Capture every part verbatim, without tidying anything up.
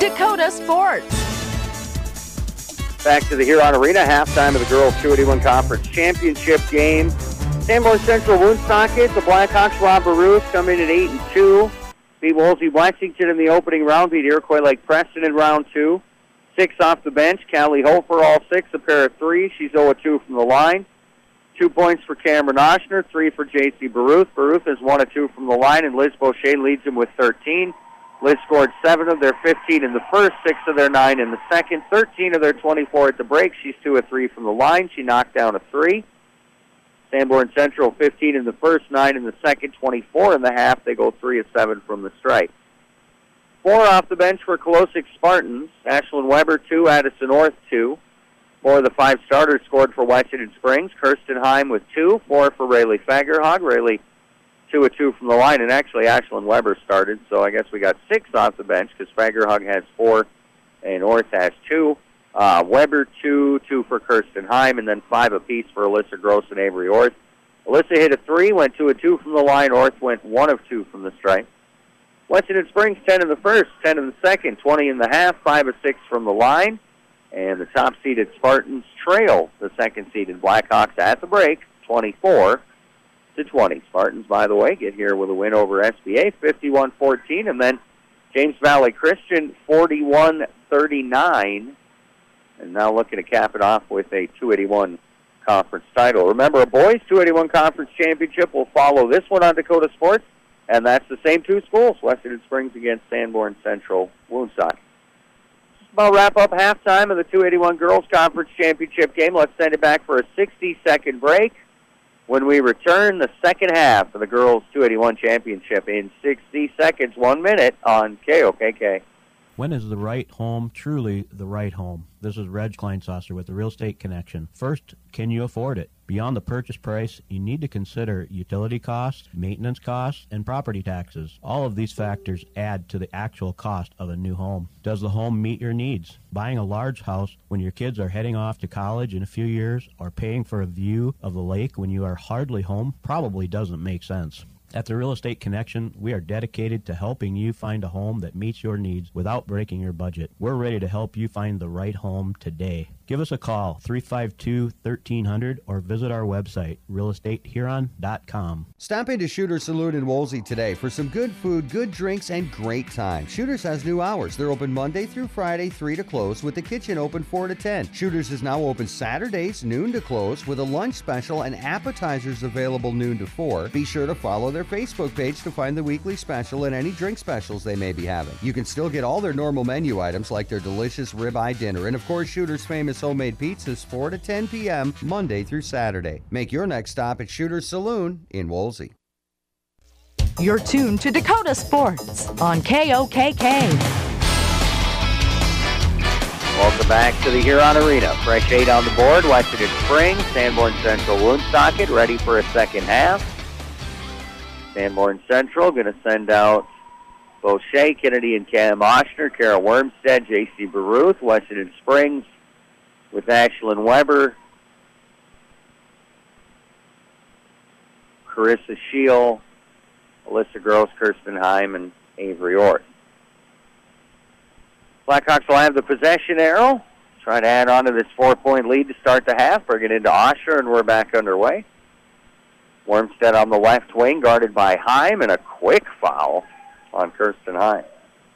Dakota Sports. Back to the Huron Arena, halftime of the Girls two eighty-one Conference Championship game. Sanborn Central Woonsocket, the Blackhawks, Rob Baruth, come in at eight and two. Beat Wolsey Lexington in the opening round, beat Iroquois Lake Preston in round two. Six off the bench, Callie Hofer, all six, a pair of three. She's oh of two from the line. Two points for Cameron Oshner, three for J C Baruth. Baruth is one of two from the line, and Liz Boucher leads him with thirteen. Liz scored seven of their fifteen in the first, six of their nine in the second, thirteen of their twenty-four at the break. She's two of three from the line. She knocked down a three. Sanborn Central, fifteen in the first, nine in the second, twenty-four in the half. They go three of seven from the strike. Four off the bench for Colosic Spartans. Ashlyn Weber, two. Addison North, two. Four of the five starters scored for Washington Springs. Kirsten Heim with two. Four for Rayleigh Fagerhog. Rayleigh two of two from the line, and actually Ashlyn Weber started, so I guess we got six off the bench because Fagerhog has four and North has two. Uh, Weber, two, two for Kirsten Heim, and then five apiece for Alyssa Gross and Avery Orth. Alyssa hit a three, went two of two from the line. Orth went one of two from the stripe. Washington Springs, ten in the first, ten in the second, twenty in the half, five of six from the line. And the top-seeded Spartans trail the second-seeded Blackhawks at the break, twenty-four to twenty. Spartans, by the way, get here with a win over S B A, fifty-one fourteen, and then James Valley Christian, forty-one thirty-nine. And now looking to cap it off with a two eighty-one conference title. Remember, a boys two eighty-one conference championship will follow this one on Dakota Sports, and that's the same two schools, Washington Springs against Sanborn Central Woonsocket. About wrap up halftime of the two eighty-one Girls Conference Championship game. Let's send it back for a sixty-second break. When we return, the second half of the Girls two eighty-one Championship in sixty seconds, one minute on K O K K. When is the right home truly the right home? This is Reg Kleinsasser with the Real Estate Connection. First, can you afford it? Beyond the purchase price, you need to consider utility costs, maintenance costs, and property taxes. All of these factors add to the actual cost of a new home. Does the home meet your needs? Buying a large house when your kids are heading off to college in a few years or paying for a view of the lake when you are hardly home probably doesn't make sense. At the Real Estate Connection, we are dedicated to helping you find a home that meets your needs without breaking your budget. We're ready to help you find the right home today. Give us a call, three five two, one three zero zero, or visit our website, real estate huron dot com. Stop into Shooter's Saloon in Wolsey today for some good food, good drinks, and great time. Shooter's has new hours. They're open Monday through Friday, three to close, with the kitchen open four to ten. Shooter's is now open Saturdays, noon to close, with a lunch special and appetizers available noon to four. Be sure to follow their Facebook page to find the weekly special and any drink specials they may be having. You can still get all their normal menu items like their delicious ribeye dinner and, of course, Shooter's famous homemade pizzas four to ten p.m. Monday through Saturday. Make your next stop at Shooter's Saloon in Wolsey. You're tuned to Dakota Sports on K O K K. Welcome back to the Huron Arena. Fresh eight on the board. Washington Springs, Sanborn Central Woonsocket, ready for a second half. Sanborn Central going to send out Boucher, Kennedy, and Cam Oshner, Carol Wormstead, J C Baruth. Washington Springs with Ashlyn Weber, Carissa Scheel, Alyssa Gross, Kirsten Heim, and Avery Orth. Blackhawks will have the possession arrow. Try to add on to this four-point lead to start the half. Bring it into Oshner, and we're back underway. Wormstead on the left wing, guarded by Heim, and a quick foul on Kirsten Heim.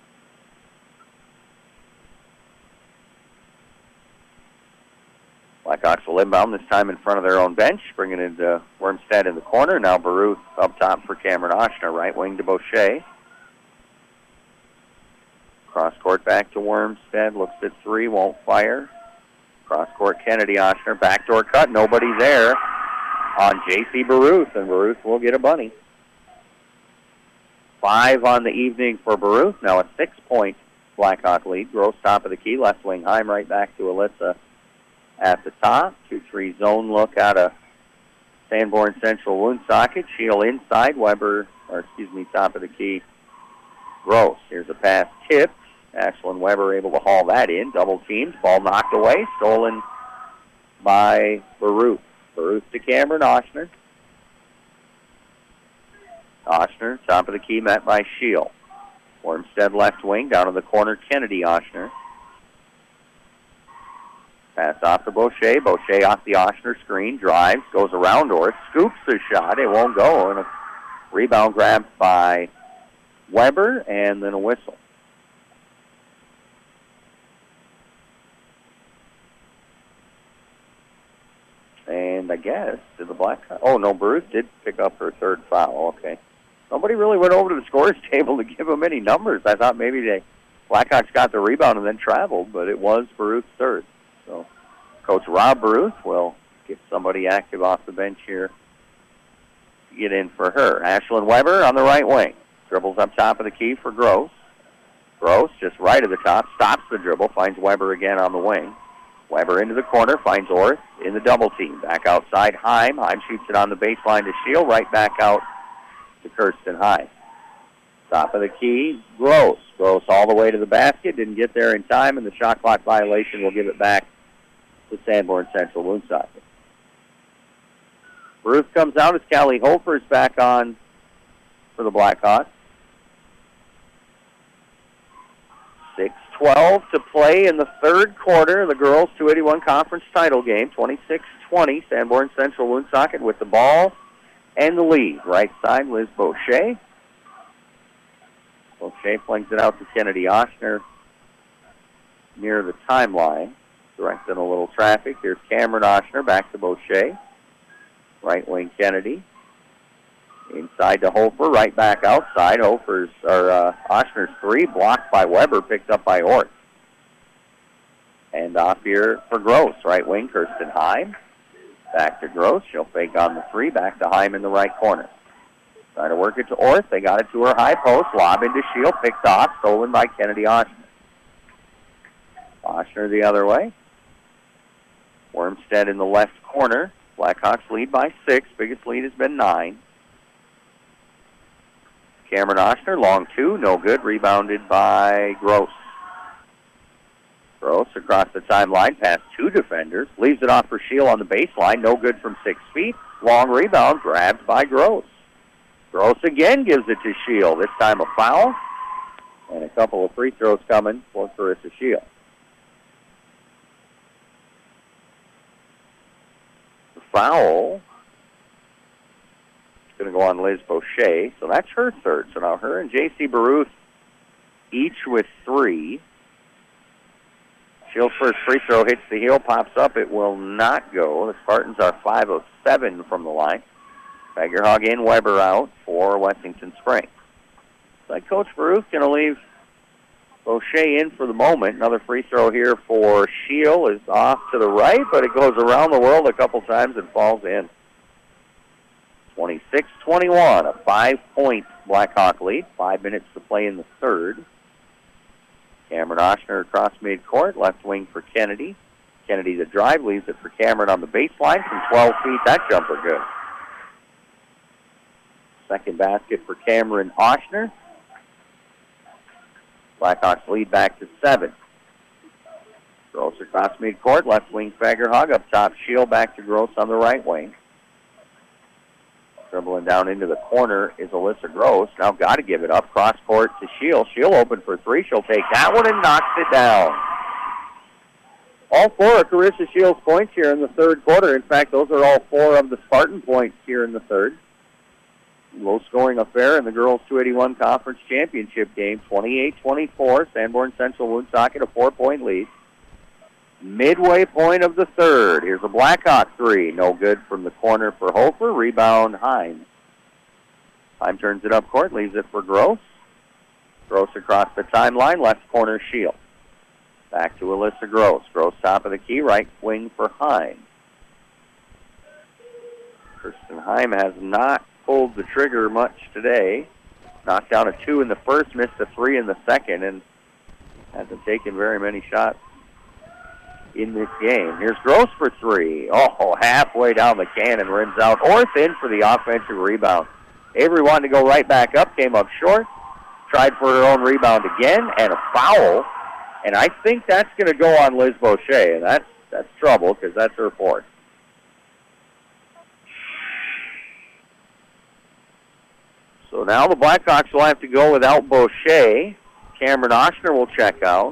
Blackhawks will inbound, this time in front of their own bench, bringing it into Wormstead in the corner. Now Baruth up top for Cameron Oshner, right wing to Boucher. Cross court back to Wormstead, looks at three, won't fire. Cross court Kennedy Oshner, backdoor cut, nobody there on J C Baruth, and Baruth will get a bunny. Five on the evening for Baruth, now a six-point Blackhawk lead. Gross top of the key, left wing Heim right back to Alyssa at the top. two three zone look out of Sanborn Central Woonsocket. Scheel inside, Weber, or excuse me, top of the key, Gross. Here's a pass tipped. Ashlyn Weber able to haul that in. Double teamed, ball knocked away, stolen by Baruth. Baruth to Cameron Oshner. Oshner, top of the key, met by Scheel. Wormstead left wing, down in the corner, Kennedy Oshner. Pass off to Boucher. Boucher off the Oshner screen, drives, goes around Orth, scoops the shot. It won't go, and a rebound grab by Weber, and then a whistle. And I guess, did the Black... Oh, no, Bruce did pick up her third foul. Okay. Nobody really went over to the scorer's table to give them any numbers. I thought maybe they Blackhawks got the rebound and then traveled, but it was Baruth's third. So Coach Rob Baruth will get somebody active off the bench here to get in for her. Ashlyn Weber on the right wing. Dribbles up top of the key for Gross. Gross just right at the top, stops the dribble, finds Weber again on the wing. Weber into the corner, finds Orth in the double team. Back outside, Heim. Heim shoots it on the baseline to Shield, right back out to Kirsten Heim. Top of the key, Gross. Gross all the way to the basket, didn't get there in time, and the shot clock violation will give it back to Sanborn Central Woonsocket. Baruth comes out as Callie Hofer's back on for the Blackhawks. six twelve to play in the third quarter of the girls' two eighty-one conference title game. twenty-six twenty, Sanborn Central Woonsocket with the ball and the lead. Right side, Liz Boucher. Boucher flings it out to Kennedy Oshner near the timeline, directing a little traffic. Here's Cameron Oshner, back to Boucher. Right wing Kennedy. Inside to Hofer, right back outside. Hofer's, or uh, Oshner's three, blocked by Weber, picked up by Orth. And off here for Gross, right wing, Kirsten Heim. Back to Gross, she'll fake on the three, back to Heim in the right corner. Trying to work it to Orth, they got it to her high post, lob into Shield, picked off, stolen by Kennedy Oshner. Oshner the other way. Wormstead in the left corner. Blackhawks lead by six, biggest lead has been nine. Cameron Oshner, long two, no good, rebounded by Gross. Gross across the timeline, past two defenders, leaves it off for Shield on the baseline, no good from six feet. Long rebound, grabbed by Gross. Gross again gives it to Shield, this time a foul, and a couple of free throws coming for Carissa Shield. The foul going to go on Liz Boucher, so that's her third. So now her and J C Baruth each with three. Shield's first free throw hits the heel, pops up. It will not go. The Spartans are five of seven from the line. Fagerhog in, Weber out for Wessington Springs. So Coach Baruth going to leave Boucher in for the moment. Another free throw here for Shield is off to the right, but it goes around the world a couple times and falls in. twenty-six twenty-one, a five-point Blackhawk lead. Five minutes to play in the third. Cameron Oshner across midcourt, left wing for Kennedy. Kennedy the drive, leaves it for Cameron on the baseline from twelve feet. That jumper good. Second basket for Cameron Oshner. Blackhawks lead back to seven. Gross across midcourt, left wing Fagerhog, up top Shield, back to Gross on the right wing. Dribbling down into the corner is Alyssa Gross. Now got to give it up. Cross court to Shield. Shield open for three. She'll take that one and knocks it down. All four of Carissa Shield's points here in the third quarter. In fact, those are all four of the Spartan points here in the third. Low-scoring affair in the girls' two eighty-one conference championship game. twenty-eight twenty-four. Sanborn Central Woonsocket a four-point lead. Midway point of the third. Here's a Blackhawk three. No good from the corner for Hofer. Rebound, Heim. Heim turns it up court, leaves it for Gross. Gross across the timeline, left corner Shield. Back to Alyssa Gross. Gross top of the key, right wing for Heim. Kirsten Heim has not pulled the trigger much today. Knocked down a two in the first, missed a three in the second, and hasn't taken very many shots in this game. Here's Gross for three. Oh, halfway down the cannon, rims out. Orth in for the offensive rebound. Avery wanted to go right back up, came up short, tried for her own rebound again, and a foul. And I think that's going to go on Liz Boucher, and that's, that's trouble because that's her fourth. So So now the Blackhawks will have to go without Boucher. Cameron Oshner will check out.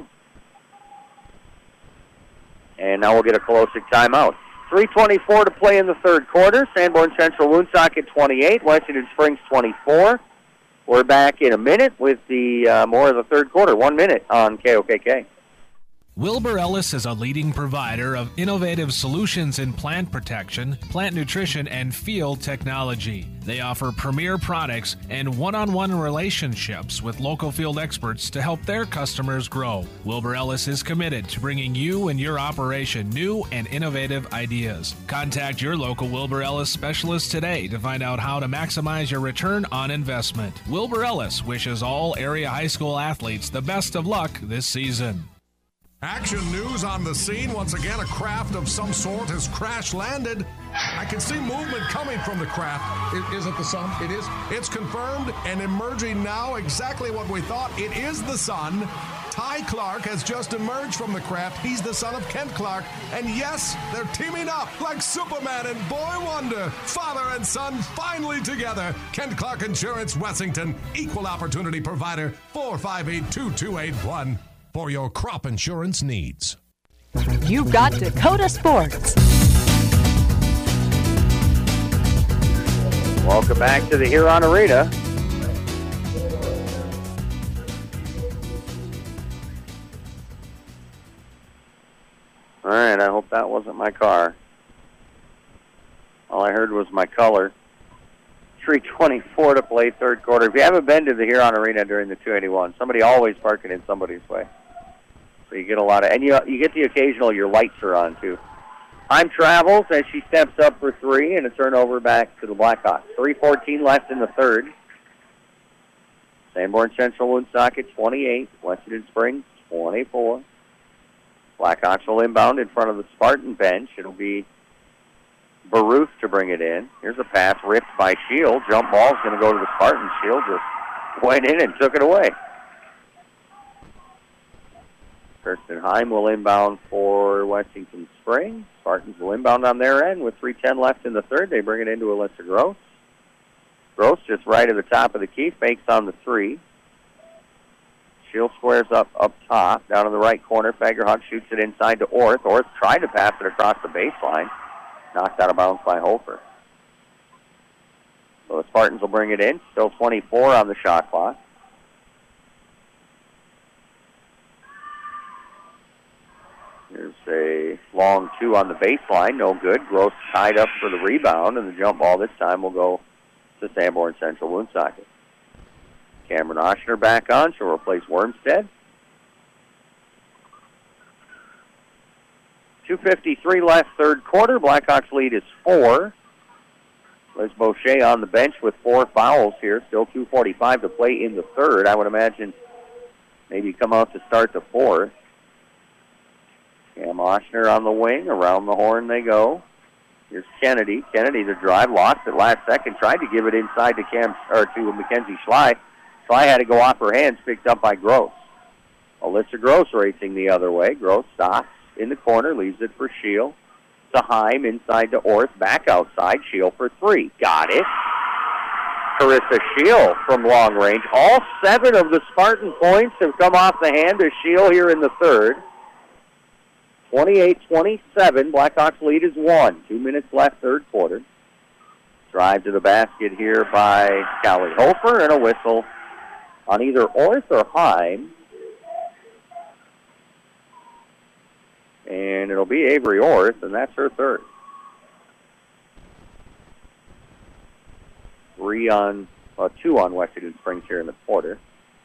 And now we'll get a Kolosik timeout. three twenty-four to play in the third quarter. Sanborn Central Woonsocket twenty-eight, Washington Springs twenty-four. We're back in a minute with the uh, more of the third quarter. One minute on K O K K. Wilbur Ellis is a leading provider of innovative solutions in plant protection, plant nutrition, and field technology. They offer premier products and one-on-one relationships with local field experts to help their customers grow. Wilbur Ellis is committed to bringing you and your operation new and innovative ideas. Contact your local Wilbur Ellis specialist today to find out how to maximize your return on investment. Wilbur Ellis wishes all area high school athletes the best of luck this season. Action news on the scene. Once again, a craft of some sort has crash landed. I can see movement coming from the craft. Is, is it the sun? It is. It's confirmed and emerging now exactly what we thought. It is the sun. Ty Clark has just emerged from the craft. He's the son of Kent Clark. And yes, they're teaming up like Superman and Boy Wonder. Father and son finally together. Kent Clark Insurance, Wessington. Equal opportunity provider. four five eight, two two eight one. For your crop insurance needs. You've got Dakota Sports. Welcome back to the Huron Arena. All right, I hope that wasn't my car. All I heard was my color. three twenty-four to play third quarter. If you haven't been to the Huron Arena during the two eighty-one, somebody always parking in somebody's way. So you get a lot of, and you you get the occasional, your lights are on too. Time travels as she steps up for three, and a turnover back to the Blackhawks. three fourteen left in the third. Sanborn Central Woonsocket twenty-eight, Washington Springs twenty-four. Blackhawks will inbound in front of the Spartan bench. It'll be Baruth to bring it in. Here's a pass ripped by Shield. Jump ball's going to go to the Spartans. Shield just went in and took it away. Kirsten Heim will inbound for Washington Springs. Spartans will inbound on their end with three ten left in the third. They bring it into Alyssa Gross. Gross just right at the top of the key, fakes on the three. Shield squares up up top, down in the right corner. Fagerhawk shoots it inside to Orth. Orth tried to pass it across the baseline. Knocked out of bounds by Hofer. So the Spartans will bring it in. Still twenty-four on the shot clock. Here's a long two on the baseline. No good. Gross tied up for the rebound, and the jump ball this time will go to Sanborn Central Woonsocket. Cameron Oshner back on. She'll replace Wormstead. two fifty-three left, third quarter. Blackhawks lead is four. Liz Boucher on the bench with four fouls here. Still two forty-five to play in the third. I would imagine maybe come out to start the fourth. Cam Oshner on the wing. Around the horn they go. Here's Kennedy. Kennedy, the drive, lost it last second. Tried to give it inside to Cam or to Mackenzie Schley. Schley had to go off her hands, picked up by Gross. Alyssa Gross racing the other way. Gross stops in the corner, leaves it for Shield. To Heim, inside to Orth, back outside. Shield for three. Got it. Carissa Shield from long range. All seven of the Spartan points have come off the hand of Shield here in the third. twenty-eight twenty-seven. Blackhawks lead is one. Two minutes left, third quarter. Drive to the basket here by Callie Hofer, and a whistle on either Orth or Heim. And it'll be Avery Orth, and that's her third. Three on, uh, two on Washington Springs here in the quarter.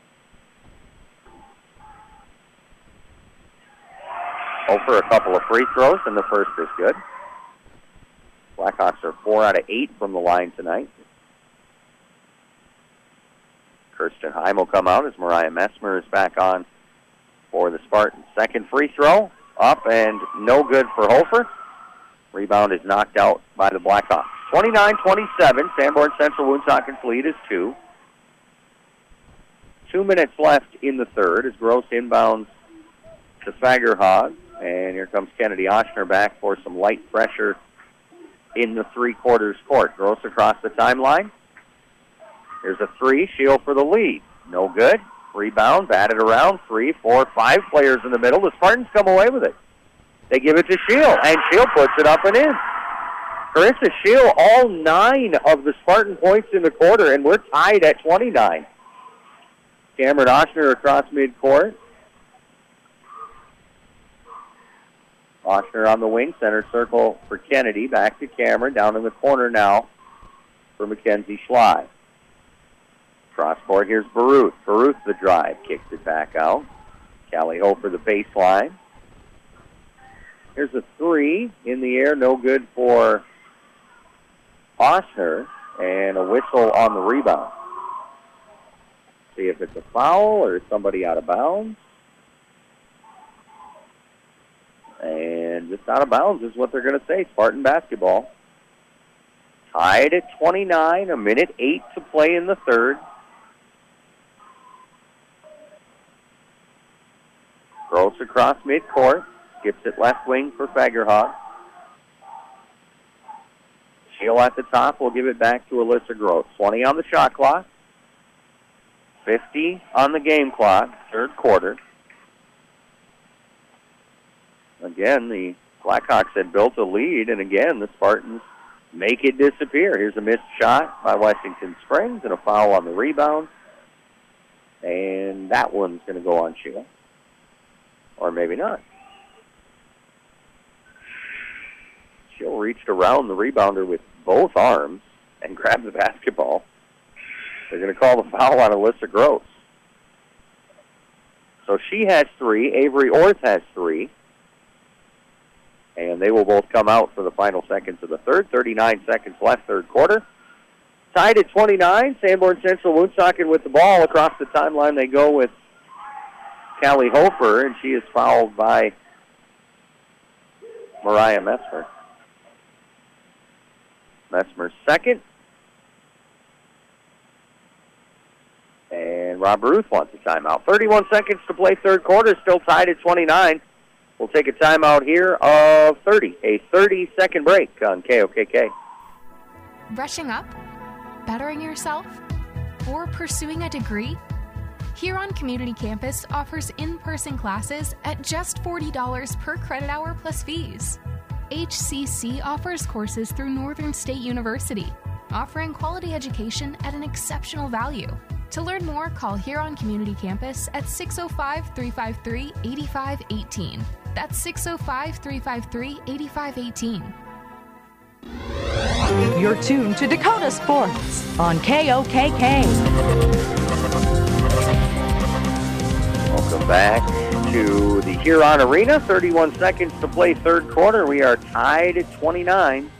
Hofer a couple of free throws, and the first is good. Blackhawks are four out of eight from the line tonight. Kirsten Heim will come out as Mariah Messmer is back on for the Spartans. Second free throw, up and no good for Hofer. Rebound is knocked out by the Blackhawks. twenty-nine twenty-seven, Sanborn Central Woonsocket's lead is two. Two minutes left in the third as Gross inbounds to Fagerhog. And here comes Kennedy Oshner back for some light pressure in the three-quarters court. Gross across the timeline. Here's a three. Shield for the lead. No good. Rebound, batted around. Three, four, five players in the middle. The Spartans come away with it. They give it to Shield, and Shield puts it up and in. Carissa Shield, all nine of the Spartan points in the quarter, and we're tied at twenty-nine. Cameron Oshner across midcourt. Oshner on the wing, center circle for Kennedy. Back to Cameron, down in the corner now for Mackenzie Schley. Crossboard, here's Baruth. Baruth the drive, kicks it back out. Callie Hope for the baseline. Here's a three in the air, no good for Oshner, and a whistle on the rebound. See if it's a foul or somebody out of bounds. And just out of bounds is what they're going to say. Spartan basketball. Tied at twenty-nine, a minute eight to play in the third. Gross across midcourt. Skips it left wing for Fagerhawk. Shield at the top. We'll give it back to Alyssa Gross. twenty on the shot clock. fifty on the game clock. Third quarter. Again, the Blackhawks had built a lead, and again, the Spartans make it disappear. Here's a missed shot by Washington Springs and a foul on the rebound. And that one's going to go on Shield. Or maybe not. Shield reached around the rebounder with both arms and grabbed the basketball. They're going to call the foul on Alyssa Gross. So she has three. Avery Orth has three. And they will both come out for the final seconds of the third. thirty-nine seconds left, third quarter. Tied at twenty-nine. Sanborn Central Woonsocket with the ball. Across the timeline they go with Callie Hofer, and she is fouled by Mariah Messmer. Messmer's second. And Rob Ruth wants a timeout. thirty-one seconds to play third quarter. Still tied at twenty-nine. We'll take a timeout here of thirty. A thirty-second break on K O K K. Brushing up? Bettering yourself? Or pursuing a degree? Huron Community Campus offers in-person classes at just forty dollars per credit hour plus fees. H C C offers courses through Northern State University, offering quality education at an exceptional value. To learn more, call Huron Community Campus at six oh five, three five three, eight five one eight. That's six oh five, three five three, eight five one eight. You're tuned to Dakota Sports on K O K K. Welcome back to the Huron Arena. thirty-one seconds to play third quarter. We are tied at twenty-nine.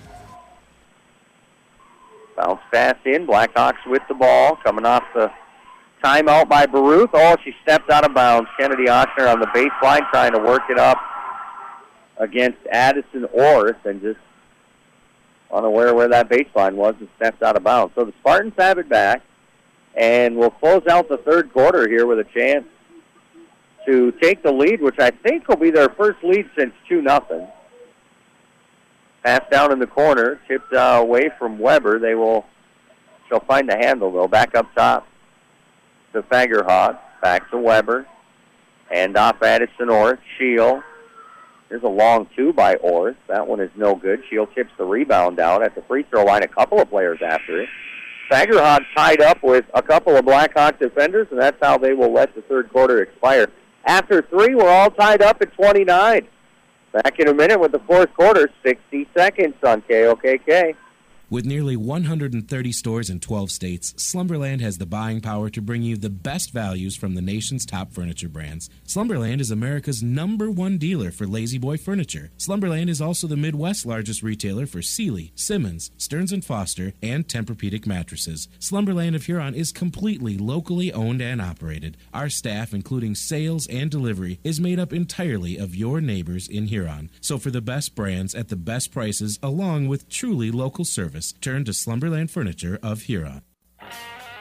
Bounce pass in. Blackhawks with the ball. Coming off the timeout by Baruth. Oh, she stepped out of bounds. Kennedy Oshner on the baseline trying to work it up against Addison Orth and just unaware where that baseline was and stepped out of bounds. So the Spartans have it back, and we'll close out the third quarter here with a chance to take the lead, which I think will be their first lead since two nothing. Pass down in the corner, tipped uh, away from Weber. They will, she'll find the handle, though. Back up top to Fagerhawk. Back to Weber. Hand off Addison Orth. Shield. There's a long two by Orth. That one is no good. Shield tips the rebound down at the free throw line. A couple of players after it. Fagerhawk tied up with a couple of Blackhawk defenders, and that's how they will let the third quarter expire. After three, we're all tied up at twenty-nine. Back in a minute with the fourth quarter, sixty seconds on K O K K. With nearly one hundred thirty stores in twelve states, Slumberland has the buying power to bring you the best values from the nation's top furniture brands. Slumberland is America's number one dealer for Lazy Boy furniture. Slumberland is also the Midwest's largest retailer for Sealy, Simmons, Stearns and Foster, and Tempur-Pedic mattresses. Slumberland of Huron is completely locally owned and operated. Our staff, including sales and delivery, is made up entirely of your neighbors in Huron. So for the best brands at the best prices, along with truly local service, turn to Slumberland Furniture of Huron.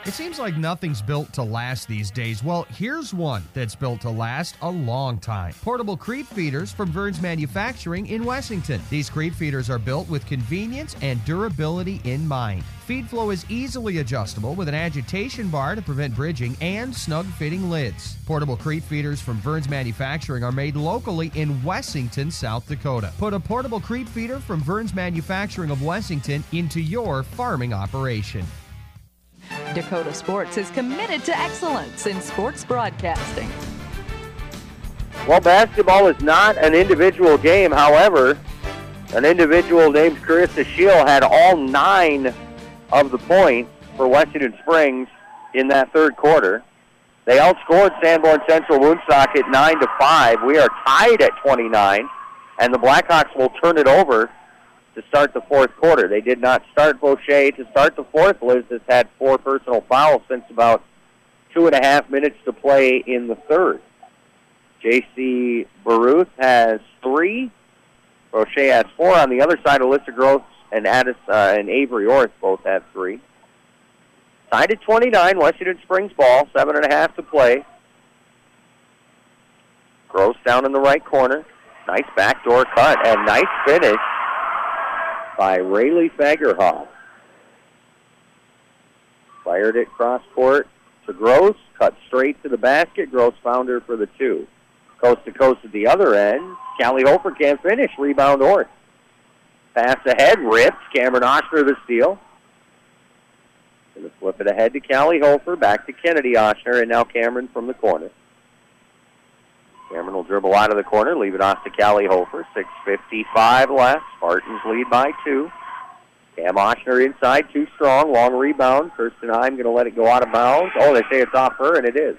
It seems like nothing's built to last these days. Well, here's one that's built to last a long time. Portable creep feeders from Vern's Manufacturing in Wessington. These creep feeders are built with convenience and durability in mind. Feed flow is easily adjustable with an agitation bar to prevent bridging and snug-fitting lids. Portable creep feeders from Vern's Manufacturing are made locally in Wessington, South Dakota. Put a portable creep feeder from Vern's Manufacturing of Wessington into your farming operation. Dakota Sports is committed to excellence in sports broadcasting. Well, basketball is not an individual game. However, an individual named Carissa Shield had all nine of the points for Wessington Springs in that third quarter. They outscored Sanborn Central Woonsocket nine to five. We are tied at twenty-nine, and the Blackhawks will turn it over to start the fourth quarter. They did not start Boucher to start the fourth. Liz has had four personal fouls since about two and a half minutes to play in the third. J C Baruth has three. Boucher has four. On the other side, Alyssa Gross and Addis uh, and Avery Orth both have three. Tied at twenty-nine, Washington Springs ball, seven and a half to play. Gross down in the right corner. Nice backdoor cut and nice finish by Rayleigh Fagerhoff. Fired it cross court to Gross, cut straight to the basket. Gross found her for the two. Coast to coast at the other end. Callie Hofer can't finish. Rebound Orth. Pass ahead, rips. Cameron Oshner the steal. Going to flip it ahead to Callie Hofer, back to Kennedy Oshner, and now Cameron from the corner. Cameron will dribble out of the corner, leave it off to Callie Hofer. six fifty-five left. Spartans lead by two. Cam Oshner inside, too strong. Long rebound. Kirsten Heim going to let it go out of bounds. Oh, they say it's off her, and it is.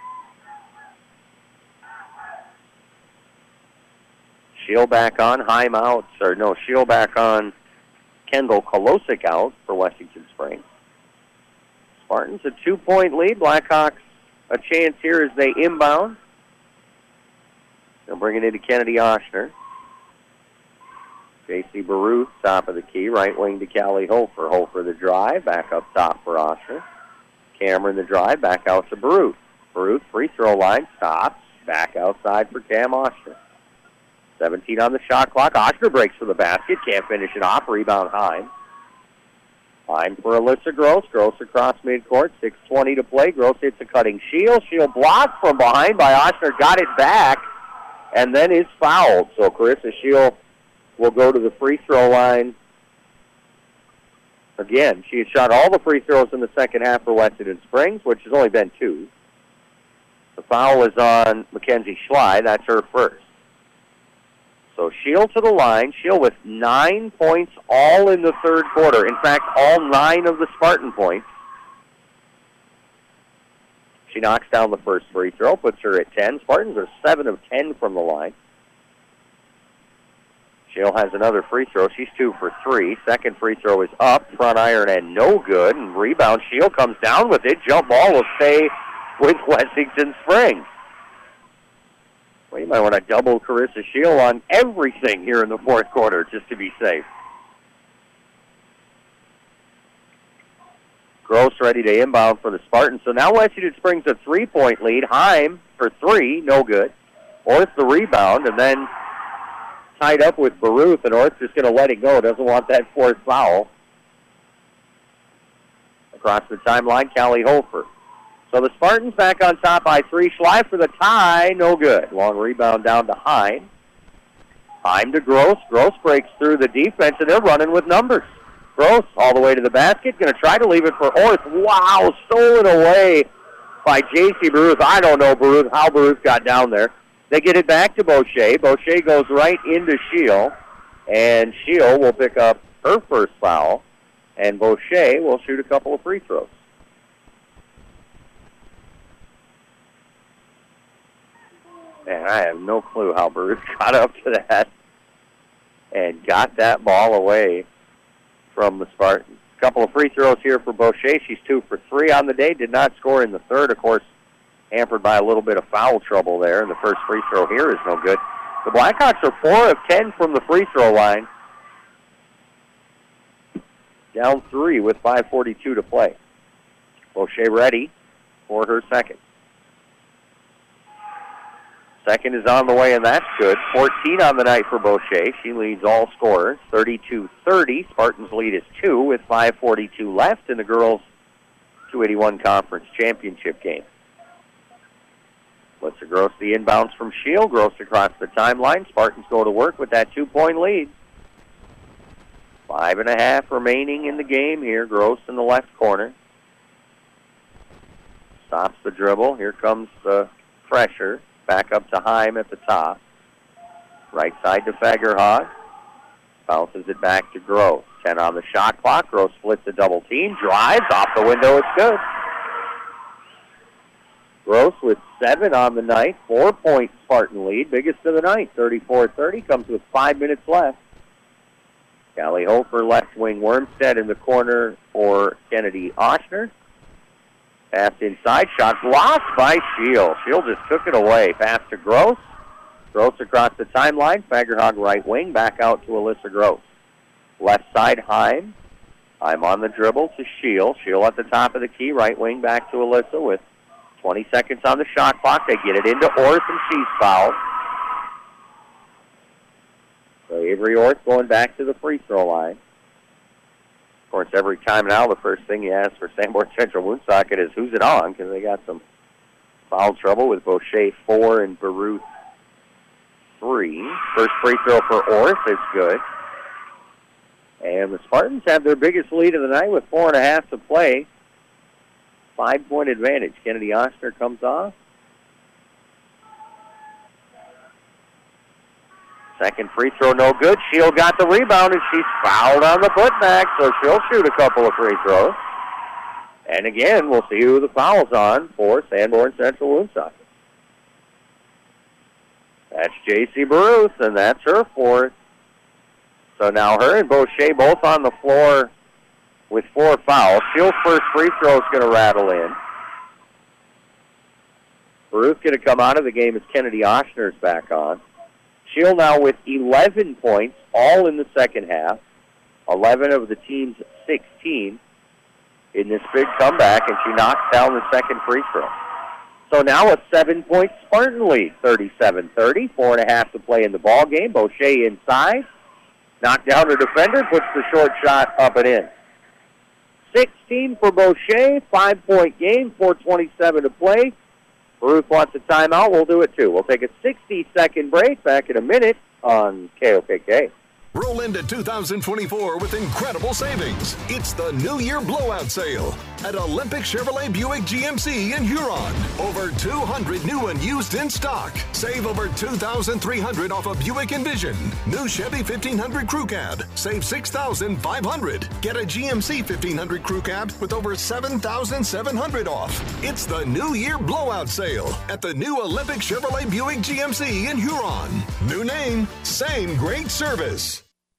Shield back on. Heim out. Or no, Shield back on. Kendall Kolosik out for Washington Springs. Spartans a two-point lead. Blackhawks a chance here as they inbound. They'll bring it into Kennedy Oshner. J C Baruth, top of the key, right wing to Callie Hofer. Hofer the drive, back up top for Oshner. Cameron the drive, back out to Baruth. Baruth, free throw line, stops, back outside for Cam Oshner. seventeen on the shot clock. Oshner breaks for the basket, can't finish it off. Rebound Heim. Heim for Alyssa Gross. Gross across midcourt, six twenty to play. Gross hits a cutting Shield. Shield blocked from behind by Oshner, got it back, and then is fouled. So Carissa Shield will go to the free throw line. Again, she has shot all the free throws in the second half for Washington Springs, which has only been two. The foul is on Mackenzie Schley. That's her first. So Shield to the line. Shield with nine points all in the third quarter. In fact, all nine of the Spartan points. She knocks down the first free throw, puts her at ten. Spartans are seven of ten from the line. Shield has another free throw. She's two for three. Second free throw is up, front iron, and no good. And rebound, Shield comes down with it. Jump ball will stay with Washington Springs. Well, you might want to double Carissa Shield on everything here in the fourth quarter just to be safe. Gross ready to inbound for the Spartans. So now Washington Springs a three-point lead. Heim for three, no good. Orth the rebound, and then tied up with Baruth, and Orth just going to let it go. Doesn't want that fourth foul. Across the timeline, Callie Hofer. So the Spartans back on top by three. Schley for the tie, no good. Long rebound down to Heim. Heim to Gross. Gross breaks through the defense, and they're running with numbers. Gross all the way to the basket, going to try to leave it for Orth. Wow, stolen away by J C Baruth. I don't know Baruth, how Baruth got down there. They get it back to Boucher. Boucher goes right into Shield, and Shield will pick up her first foul, and Boucher will shoot a couple of free throws. And I have no clue how Baruch got up to that and got that ball away from the Spartans. A couple of free throws here for Boucher. She's two for three on the day. Did not score in the third, of course, hampered by a little bit of foul trouble there. And the first free throw here is no good. The Blackhawks are four of ten from the free throw line. Down three with five forty-two to play. Boucher ready for her second. Second is on the way, and that's good. fourteen on the night for Boucher. She leads all scorers, thirty-two thirty. Spartans lead is two with five forty-two left in the girls' two eighty-one Conference Championship game. Let's Gross the inbounds from Shield. Gross across the timeline. Spartans go to work with that two-point lead. Five and a half remaining in the game here. Gross in the left corner. Stops the dribble. Here comes the pressure. Back up to Heim at the top. Right side to Fagerhog. Bounces it back to Gross. ten on the shot clock. Gross splits a double team. Drives off the window. It's good. Gross with seven on the night. Four-point Spartan lead. Biggest of the night. thirty-four thirty. Comes with five minutes left. Callie Hofer left wing. Wormstead in the corner for Kennedy Oshner. Pass inside. Shot blocked by Shield. Shield just took it away. Pass to Gross. Gross across the timeline. Fagerhog right wing. Back out to Alyssa Gross. Left side, Heim. Heim on the dribble to Shield. Shield at the top of the key. Right wing back to Alyssa with twenty seconds on the shot clock. They get it into Orth, and she's fouled. So Avery Orth going back to the free throw line. Of course, every time now, the first thing you ask for Sanborn Central Woonsocket is who's it on, because they got some foul trouble with Boucher four and Baruth three. First free throw for Orth is good. And the Spartans have their biggest lead of the night with four and a half to play. Five-point advantage. Kennedy Oshner comes off. Second free throw, no good. Shield got the rebound, and she's fouled on the putback, so she'll shoot a couple of free throws. And again, we'll see who the foul's on for Sanborn Central Woonsocket. That's J C Baruth, and that's her fourth. So now her and Boucher both on the floor with four fouls. Shield's first free throw is going to rattle in. Baruth going to come out of the game as Kennedy Oshner's back on. Shield now with eleven points, all in the second half. eleven of the team's sixteen in this big comeback, and she knocks down the second free throw. So now a seven-point Spartan lead, thirty-seven thirty. Four and a half to play in the ball game. Boucher inside. Knocked down her defender, puts the short shot up and in. sixteen for Boucher, five-point game, four twenty-seven to play. Baruth wants a timeout. We'll do it too. We'll take a sixty-second break. Back in a minute on K O K K. Roll into two thousand twenty-four with incredible savings. It's the New Year Blowout Sale at Olympic Chevrolet Buick G M C in Huron. Over two hundred new and used in stock. Save over two thousand three hundred dollars off a Buick Envision. New Chevy fifteen hundred Crew Cab. Save six thousand five hundred dollars. Get a G M C fifteen hundred Crew Cab with over seven thousand seven hundred dollars off. It's the New Year Blowout Sale at the new Olympic Chevrolet Buick G M C in Huron. New name, same great service.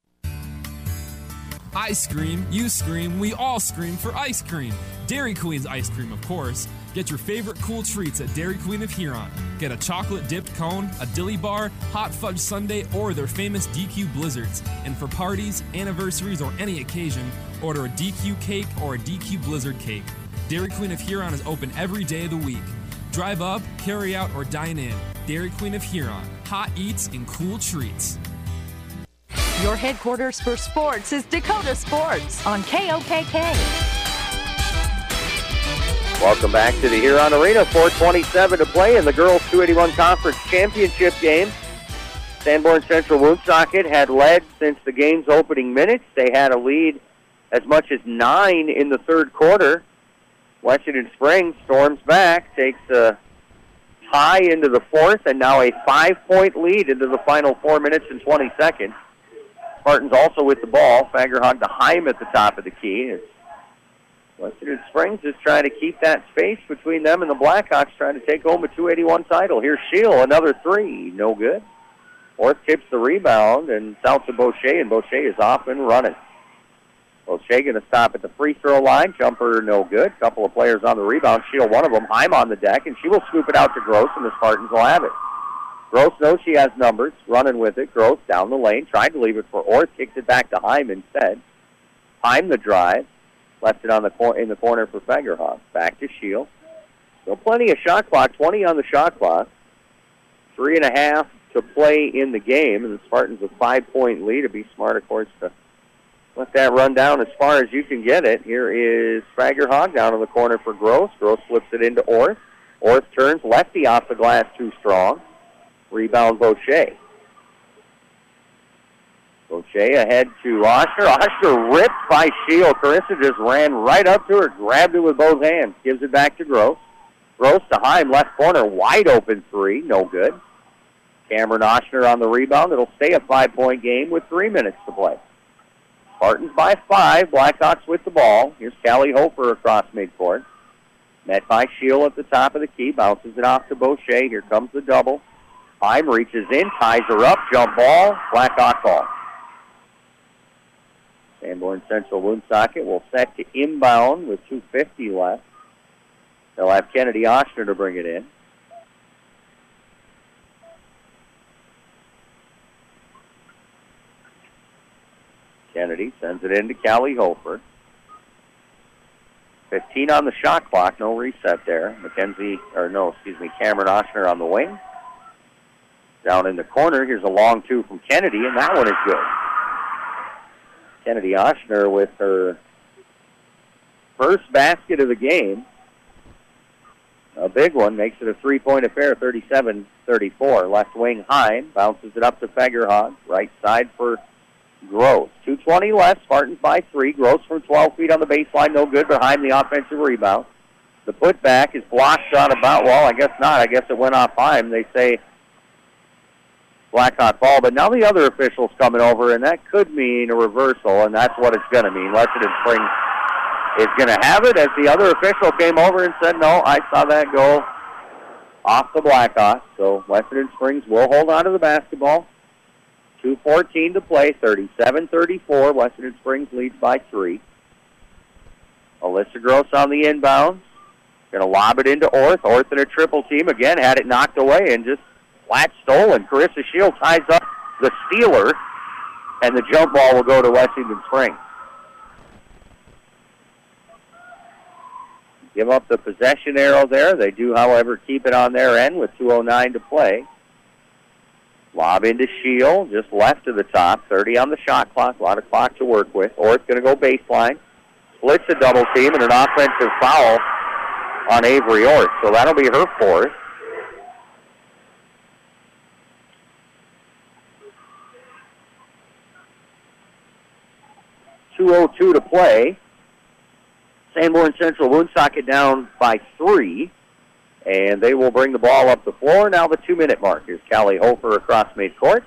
I scream, you scream, we all scream for ice cream. Dairy Queen's ice cream, of course. Get your favorite cool treats at Dairy Queen of Huron. Get a chocolate-dipped cone, a dilly bar, hot fudge sundae, or their famous D Q blizzards. And for parties, anniversaries, or any occasion, order a D Q cake or a D Q blizzard cake. Dairy Queen of Huron is open every day of the week. Drive up, carry out, or dine in. Dairy Queen of Huron. Hot eats and cool treats. Your headquarters for sports is Dakota Sports on K O K K. Welcome back to the Huron Arena. four twenty-seven to play in the Girls two eighty-one Conference Championship game. Sanborn Central Woonsocket had led since the game's opening minutes. They had a lead as much as nine in the third quarter. Washington Springs storms back, takes a tie into the fourth, and now a five-point lead into the final four minutes and twenty seconds. Spartans also with the ball. Fagerhog to Heim at the top of the key. Western Springs is trying to keep that space between them and the Blackhawks, trying to take home a two eighty-one title. Here's Shield, another three. No good. Orth tips the rebound, and it's out to Boucher, and Boucher is off and running. Boucher going to stop at the free throw line. Jumper no good. Couple of players on the rebound. Shield one of them. Heim on the deck, and she will scoop it out to Gross, and the Spartans will have it. Gross knows she has numbers, running with it. Gross down the lane, tried to leave it for Orth, kicks it back to Heim instead. Heim the drive, Left it on the cor- in the corner for Fagerhoff. Back to Shield. Still plenty of shot clock, twenty on the shot clock. Three and a half to play in the game, and the Spartans a five-point lead. To be smart, of course, to let that run down as far as you can get it. Here is Fagerhoff down in the corner for Gross. Gross flips it into Orth. Orth turns lefty off the glass too strong. Rebound Boucher. Boucher ahead to Oshner. Oshner ripped by Shield. Carissa just ran right up to her, grabbed it with both hands, gives it back to Gross. Gross to Heim, left corner, wide open three, no good. Cameron Oshner on the rebound. It'll stay a five-point game with three minutes to play. Spartans by five. Blackhawks with the ball. Here's Callie Hofer across midcourt. Met by Shield at the top of the key. Bounces it off to Boucher. Here comes the double. Heim reaches in, ties her up, jump ball, Blackhawk ball. Sanborn Central Woonsocket will set to inbound with two fifty left. They'll have Kennedy Oshner to bring it in. Kennedy sends it in to Callie Hofer. fifteen on the shot clock, no reset there. Mackenzie, or no, excuse me, Cameron Oshner on the wing. Down in the corner, here's a long two from Kennedy, and that one is good. Kennedy Oshner with her first basket of the game. A big one, makes it a three-point affair, thirty-seven thirty-four. Left wing Heim bounces it up to Fagerhoff. Right side for Gross. two twenty left, Spartans by three. Gross from twelve feet on the baseline, no good, but Heim the offensive rebound. The putback is blocked on about, well, I guess not. I guess it went off Heim. They say Blackhawk ball, but now the other official's coming over, and that could mean a reversal, and that's what it's going to mean. Lexington Springs is going to have it, as the other official came over and said, no, I saw that go off the Blackhawks. So Lexington Springs will hold on to the basketball. two fourteen to play, thirty-seven thirty-four. Lexington Springs leads by three. Alyssa Gross on the inbound. Going to lob it into Orth. Orth in a triple team. Again, had it knocked away and just flat stolen. Carissa Shield ties up the stealer, and the jump ball will go to Lexington Springs. Give up the possession arrow there. They do, however, keep it on their end with two oh nine to play. Lob into Shield, just left to the top. thirty on the shot clock, a lot of clock to work with. Orth going to go baseline. Splits a double team and an offensive foul on Avery Orth. So that'll be her fourth. two oh two to play. Sanborn Central Woonsocket down by three, and they will bring the ball up the floor. Now the two-minute mark. Here's Callie Hofer across midcourt.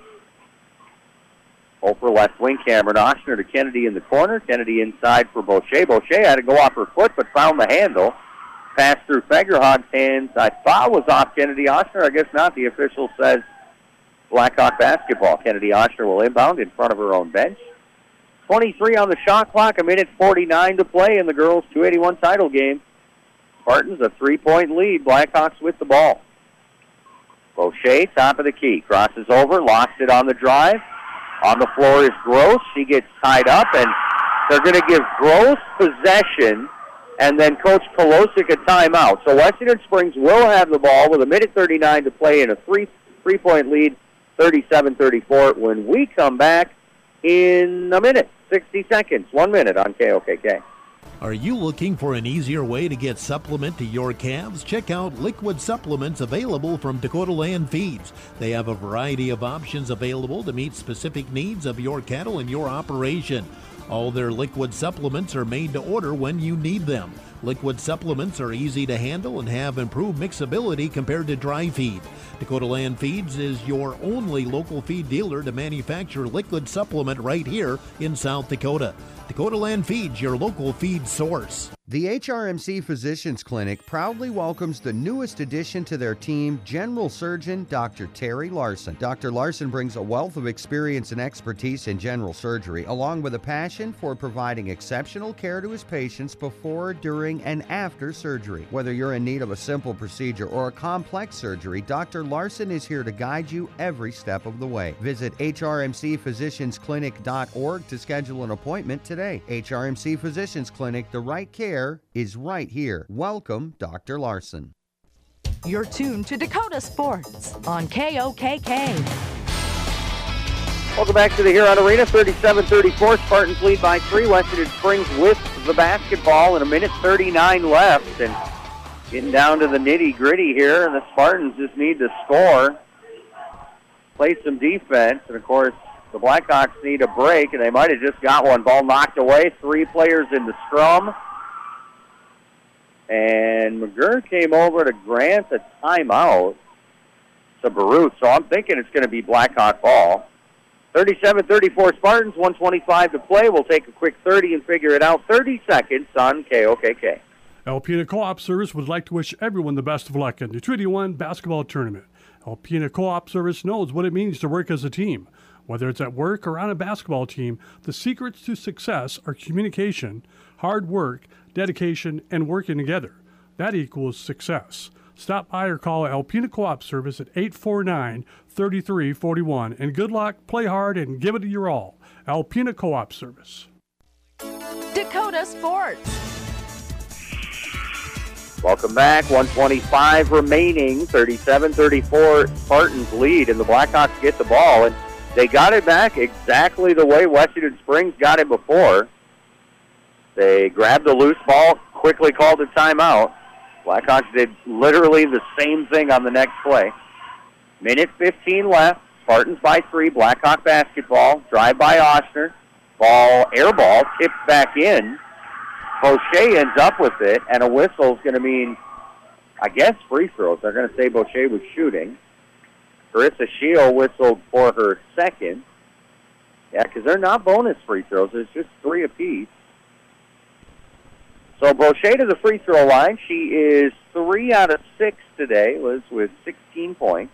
Hofer left wing, Cameron Oshner to Kennedy in the corner. Kennedy inside for Boucher. Boucher had to go off her foot, but found the handle. Pass through Fagerhoff's hands. I thought was off Kennedy Oshner. I guess not. The official says Blackhawk basketball. Kennedy Oshner will inbound in front of her own bench. twenty-three on the shot clock, a minute forty-nine to play in the girls' two eighty-one title game. Spartans a three-point lead. Blackhawks with the ball. Boucher, top of the key, crosses over, lost it on the drive. On the floor is Gross. She gets tied up, and they're going to give Gross possession, and then Coach Kolosik a timeout. So Lexington Springs will have the ball with a minute thirty-nine to play in a three, three-point lead, thirty-seven thirty-four. When we come back in a minute, sixty seconds, one minute on K O K K. Are you looking for an easier way to get supplement to your calves? Check out liquid supplements available from Dakota Land Feeds. They have a variety of options available to meet specific needs of your cattle and your operation. All their liquid supplements are made to order when you need them. Liquid supplements are easy to handle and have improved mixability compared to dry feed. Dakota Land Feeds is your only local feed dealer to manufacture liquid supplement right here in South Dakota. Dakota Land Feeds, your local feed source. The H R M C Physicians Clinic proudly welcomes the newest addition to their team, General Surgeon Doctor Terry Larson. Doctor Larson brings a wealth of experience and expertise in general surgery, along with a passion for providing exceptional care to his patients before, during, and after surgery. Whether you're in need of a simple procedure or a complex surgery, Doctor Larson is here to guide you every step of the way. Visit H R M C physicians clinic dot org to schedule an appointment today. H R M C Physicians Clinic, the right care is right here. Welcome, Doctor Larson. You're tuned to Dakota Sports on K O K K. Welcome back to the Huron Arena. thirty-seven thirty-four. Spartans lead by three. Washington Springs with the basketball and a minute thirty-nine left. And getting down to the nitty-gritty here. And the Spartans just need to score, play some defense. And, of course, the Blackhawks need a break, and they might have just got one. Ball knocked away. Three players in the scrum. And McGurk came over to grant a timeout to Baruch. So I'm thinking it's going to be Blackhawk ball. thirty-seven thirty-four Spartans, one twenty-five to play. We'll take a quick thirty and figure it out. thirty seconds on K O K K. Alpena Co-op Service would like to wish everyone the best of luck in the Treaty one basketball tournament. Alpena Co-op Service knows what it means to work as a team. Whether it's at work or on a basketball team, the secrets to success are communication, hard work, dedication, and working together. That equals success. Stop by or call Alpena Co-op Service at eight four nine, three three four one. And good luck, play hard, and give it your all. Alpena Co-op Service. Dakota Sports. Welcome back. one twenty-five remaining. thirty-seven thirty-four Spartans lead, and the Blackhawks get the ball. And they got it back exactly the way Washington Springs got it before. They grabbed the loose ball, quickly called a timeout. Blackhawks did literally the same thing on the next play. Minute fifteen left. Spartans by three. Blackhawk basketball. Drive by Oshner. Ball, air ball, tipped back in. Boucher ends up with it, and a whistle is going to mean, I guess, free throws. They're going to say Boucher was shooting. Carissa Shield whistled for her second. Yeah, because they're not bonus free throws. It's just three apiece. So Boucher to the free throw line. She is three out of six today, was with sixteen points.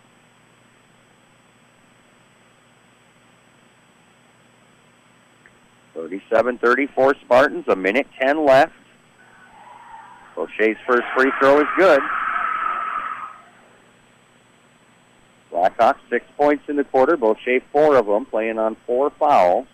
thirty-seven thirty-four Spartans, a minute ten left. Boucher's first free throw is good. Blackhawks six points in the quarter. Boucher four of them, playing on four fouls.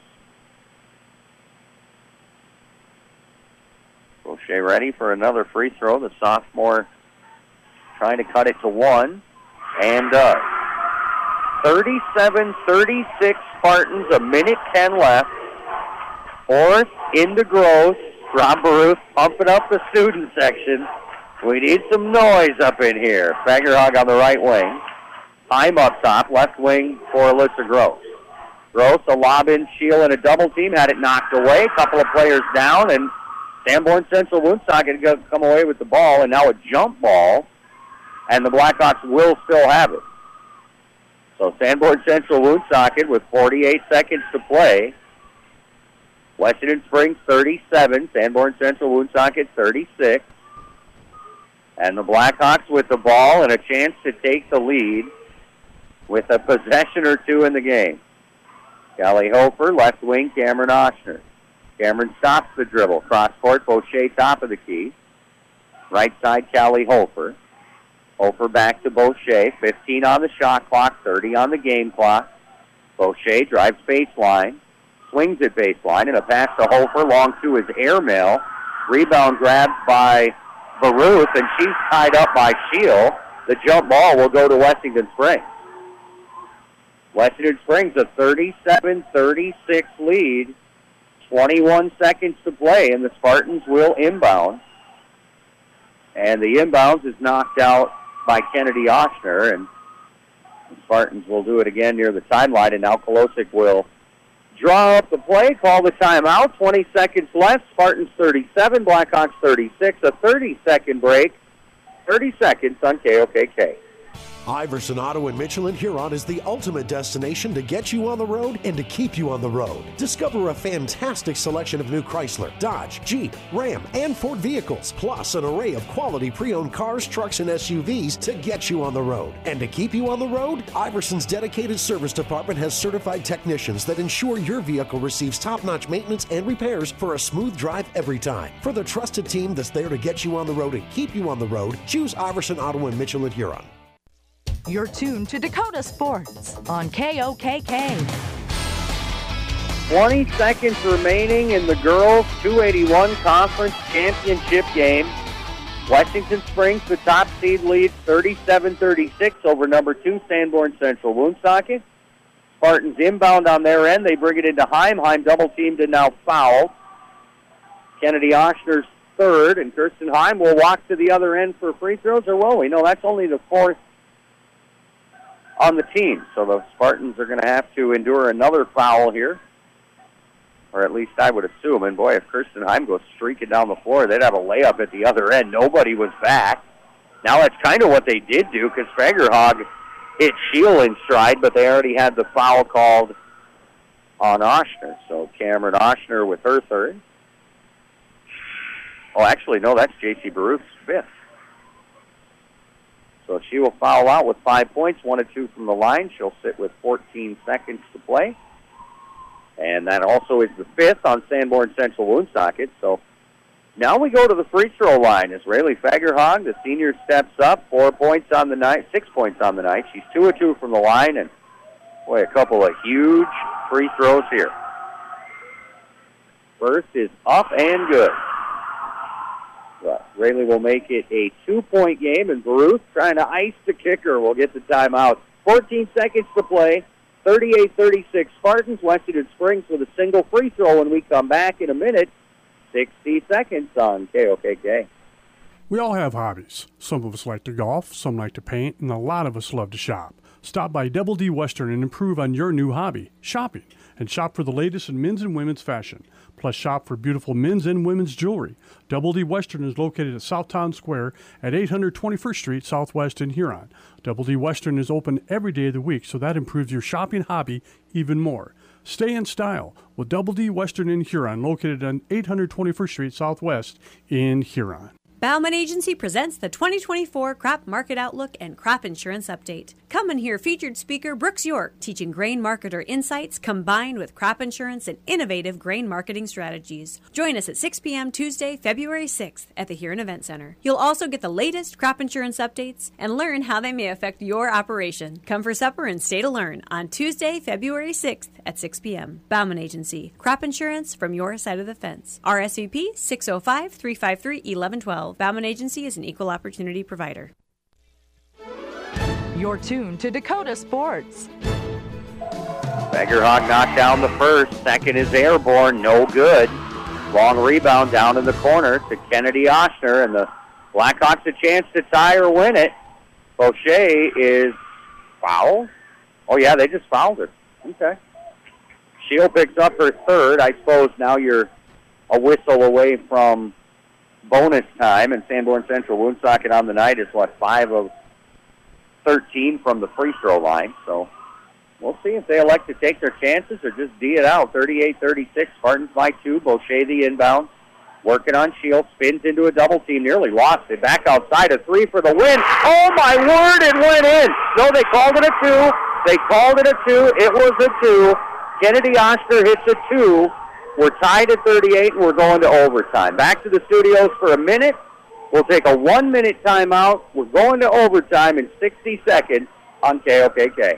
Boucher ready for another free throw. The sophomore trying to cut it to one, and does. thirty-seven thirty-six Spartans, a minute ten left. Fourth into Gross. Rob Baruch pumping up the student section. We need some noise up in here. Fagerhog on the right wing. Time up top, left wing for Alyssa Gross. Gross, a lob in, Shield and a double team, had it knocked away. A couple of players down, and Sanborn Central Woonsocket going to come away with the ball, and now a jump ball, and the Blackhawks will still have it. So Sanborn Central Woonsocket with forty-eight seconds to play. Washington Springs thirty-seven, Sanborn Central Woonsocket thirty-six. And the Blackhawks with the ball and a chance to take the lead with a possession or two in the game. Callie Hofer, left wing, Cameron Oshner. Cameron stops the dribble. Cross court, Boucher top of the key. Right side, Callie Hofer. Hofer back to Boucher. fifteen on the shot clock, thirty on the game clock. Boucher drives baseline. Swings at baseline, and a pass to Hofer, long to his airmail. Rebound grabbed by Baruch, and she's tied up by Shield. The jump ball will go to Washington Springs. Washington Springs a thirty-seven thirty-six lead. twenty-one seconds to play, and the Spartans will inbound. And the inbounds is knocked out by Kennedy Oshner, and the Spartans will do it again near the timeline, and now Kolosik will draw up the play, call the timeout. twenty seconds left. Spartans thirty-seven, Blackhawks thirty-six. A thirty-second break. thirty seconds on K O K K. Iverson Auto in Mitchell and Huron is the ultimate destination to get you on the road and to keep you on the road. Discover a fantastic selection of new Chrysler, Dodge, Jeep, Ram, and Ford vehicles, plus an array of quality pre-owned cars, trucks, and S U Vs to get you on the road. And to keep you on the road, Iverson's dedicated service department has certified technicians that ensure your vehicle receives top-notch maintenance and repairs for a smooth drive every time. For the trusted team that's there to get you on the road and keep you on the road, choose Iverson Auto in Mitchell and Huron. You're tuned to Dakota Sports on K O K K. twenty seconds remaining in the girls' two eighty-one conference championship game. Washington Springs, the top seed, leads thirty-seven thirty-six over number two Sanborn Central Woonsocket. Spartans inbound on their end. They bring it into Heim. Heim double-teamed and now fouled. Kennedy Oshner's third, and Kirsten Heim will walk to the other end for free throws, or will we? No, that's only the fourth on the team. So the Spartans are going to have to endure another foul here, or at least I would assume. And boy, if Kirsten Heim goes streaking down the floor, they'd have a layup at the other end. Nobody was back. Now that's kind of what they did do, because Fagerhog hit Shield in stride, but they already had the foul called on Oshner. So Cameron Oshner with her third. Oh, actually, no, that's J C Baruch's fifth. So she will foul out with five points, one or two from the line. She'll sit with fourteen seconds to play. And that also is the fifth on Sanborn Central Woonsocket. So now we go to the free throw line as Rayleigh Fagerhog, the senior, steps up. Four points on the night, six points on the night. She's two or two from the line, and boy, a couple of huge free throws here. First is up and good. But Rayleigh will make it a two-point game, and Baruch trying to ice the kicker will get the timeout. fourteen seconds to play, thirty-eight thirty-six Spartans. Washington Springs with a single free throw when we come back in a minute. sixty seconds on K O K K. We all have hobbies. Some of us like to golf, some like to paint, and a lot of us love to shop. Stop by Double D Western and improve on your new hobby, shopping, and shop for the latest in men's and women's fashion. Plus, shop for beautiful men's and women's jewelry. Double D Western is located at Southtown Square at eight hundred twenty-first Street Southwest in Huron. Double D Western is open every day of the week, so that improves your shopping hobby even more. Stay in style with Double D Western in Huron, located on eight hundred twenty-first Street Southwest in Huron. Bauman Agency presents the twenty twenty-four Crop Market Outlook and Crop Insurance Update. Come and hear featured speaker Brooks York teaching grain marketer insights combined with crop insurance and innovative grain marketing strategies. Join us at six p.m. Tuesday, February sixth at the Huron Event Center. You'll also get the latest crop insurance updates and learn how they may affect your operation. Come for supper and stay to learn on Tuesday, February sixth at six p.m. Bauman Agency, crop insurance from your side of the fence. R S V P six oh five, three five three, one one one two. Bauman Agency is an equal opportunity provider. You're tuned to Dakota Sports. Fagerhog knocked down the first. Second is airborne. No good. Long rebound down in the corner to Kennedy Oshner, and the Blackhawks a chance to tie or win it. Boucher is fouled. Oh, yeah, they just fouled her. Okay. Shield picks up her third. I suppose now you're a whistle away from bonus time, and Sanborn Central Woonsocket on the night is, what, five of thirteen from the free throw line. So we'll see if they elect to take their chances or just D it out. thirty-eight thirty-six, Spartans by two. Boucher the inbound. Working on Shield. Spins into a double team. Nearly lost it. Back outside. A three for the win. Oh, my word, it went in. No, they called it a two. They called it a two. It was a two. Kennedy Oshner hits a two. We're tied at thirty-eight, and we're going to overtime. Back to the studios for a minute. We'll take a one-minute timeout. We're going to overtime in sixty seconds on K O K K.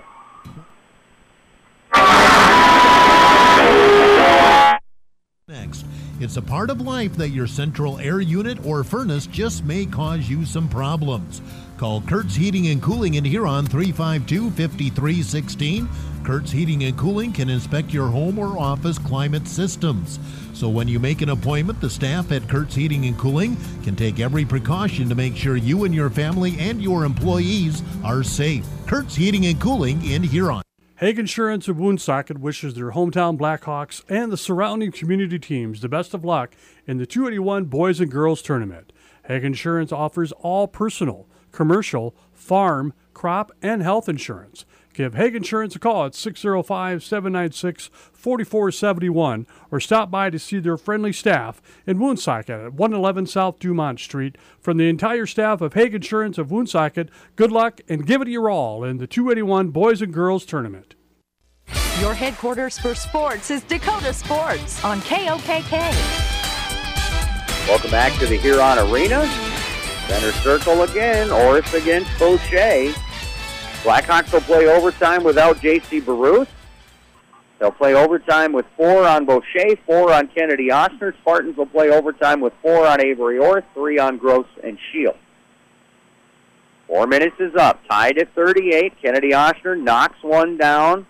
Next, it's a part of life that your central air unit or furnace just may cause you some problems. Call Kurtz Heating and Cooling in Huron, three five two, five three one six. Kurtz Heating and Cooling can inspect your home or office climate systems. So when you make an appointment, the staff at Kurtz Heating and Cooling can take every precaution to make sure you and your family and your employees are safe. Kurtz Heating and Cooling in Huron. Hague Insurance of Woonsocket wishes their hometown Blackhawks and the surrounding community teams the best of luck in the two eighty-one Boys and Girls Tournament. Hague Insurance offers all personal, commercial, farm, crop, and health insurance. Give Hague Insurance a call at six oh five, seven nine six, four four seven one or stop by to see their friendly staff in Woonsocket at one eleven South Dumont Street. From the entire staff of Hague Insurance of Woonsocket, good luck and give it your all in the two eighty-one Boys and Girls Tournament. Your headquarters for sports is Dakota Sports on K O K K. Welcome back to the Huron Arena. Center circle again, Orth against Boucher. Blackhawks will play overtime without J C Baruth. They'll play overtime with four on Boucher, four on Kennedy Oshner. Spartans will play overtime with four on Avery Orth, three on Gross and Shield. Four minutes is up, tied at thirty-eight. Kennedy Oshner knocks one down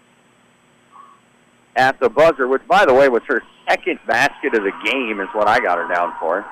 at the buzzer, which, by the way, was her second basket of the game is what I got her down for.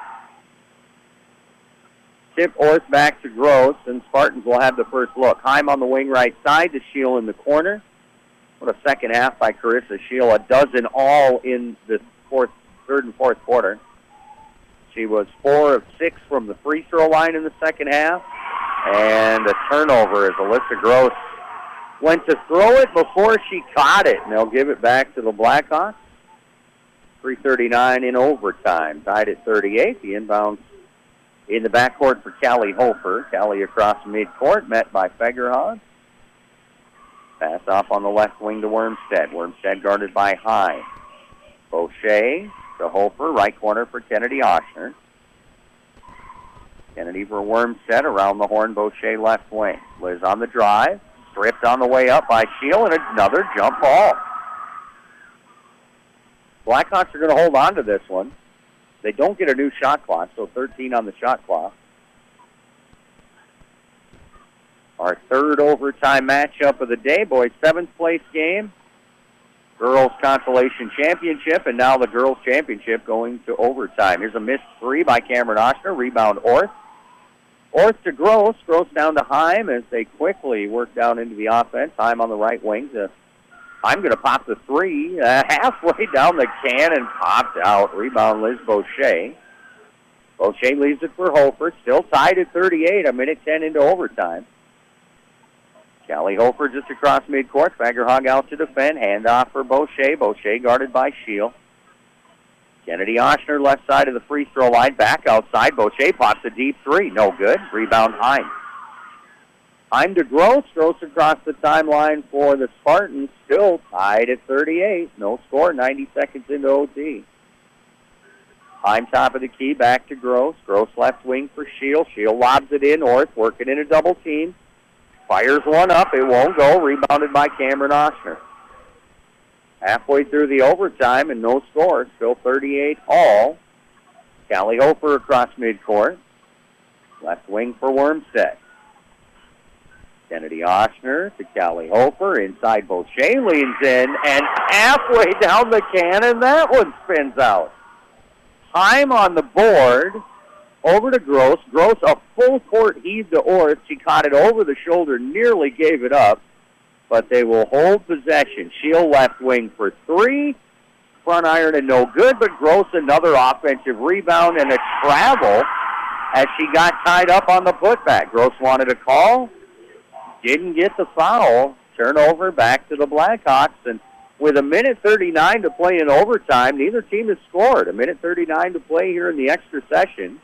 Tip Orth back to Gross, and Spartans will have the first look. Heim on the wing right side to Shield in the corner. What a second half by Carissa Shield. A dozen all in the fourth, third and fourth quarter. She was four of six from the free throw line in the second half. And a turnover as Alyssa Gross went to throw it before she caught it. And they'll give it back to the Blackhawks. three thirty-nine in overtime. Tied at thirty-eight. The inbounds in the backcourt for Callie Hofer. Callie across midcourt, met by Fagerhog. Pass off on the left wing to Wormstead. Wormstead guarded by High. Boucher to Hofer, right corner for Kennedy Oshner. Kennedy for Wormstead, around the horn, Boucher left wing. Liz on the drive, stripped on the way up by Shield, and another jump ball. Blackhawks are going to hold on to this one. They don't get a new shot clock, so thirteen on the shot clock. Our third overtime matchup of the day, boys' seventh place game. Girls Consolation Championship, and now the Girls Championship going to overtime. Here's a missed three by Cameron Oshner. Rebound Orth. Orth to Gross. Gross down to Heim as they quickly work down into the offense. Heim on the right wing to I'm going to pop the three uh, halfway down the can and popped out. Rebound Liz Boucher. Boucher leaves it for Hofer. Still tied at thirty-eight, a minute ten into overtime. Callie Hofer just across midcourt. Fagerhog out to defend. Handoff for Boucher. Boucher guarded by Shield. Kennedy Oshner left side of the free throw line. Back outside. Boucher pops a deep three. No good. Rebound Heim. Heim to Gross. Gross across the timeline for the Spartans. Still tied at thirty-eight. No score. ninety seconds into O T. Heim top of the key. Back to Gross. Gross left wing for Shield. Shield lobs it in. Orth working in a double team. Fires one up. It won't go. Rebounded by Cameron Oshner. Halfway through the overtime and no score. Still thirty-eight all. Callie Hofer across midcourt. Left wing for Wormstead. Kennedy Oshner to Callie Hofer. Inside Boucher leans in and halfway down the can, and that one spins out. Heim on the board. Over to Gross. Gross, a full court heave to Orth. She caught it over the shoulder, nearly gave it up, but they will hold possession. Shield left wing for three. Front iron and no good, but Gross another offensive rebound and a travel as she got tied up on the putback. Gross wanted a call. Didn't get the foul. Turnover back to the Blackhawks. And with a minute thirty-nine to play in overtime, neither team has scored. A minute thirty-nine to play here in the extra session.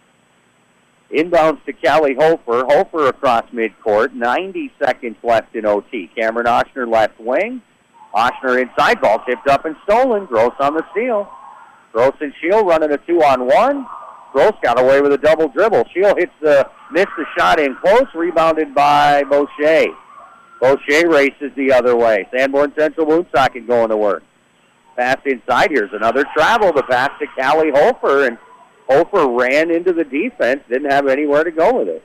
Inbounds to Callie Hofer. Hofer across midcourt. ninety seconds left in O T. Cameron Oshner left wing. Oshner inside. Ball tipped up and stolen. Gross on the steal. Gross and Shield running a two-on-one. Gross got away with a double dribble. Shield hits the, missed the shot in close, rebounded by Boucher. Boucher races the other way. Sanborn Central Woonsocket going to work. Pass inside. Here's another travel. The pass to Callie Hofer, and Hofer ran into the defense, didn't have anywhere to go with it.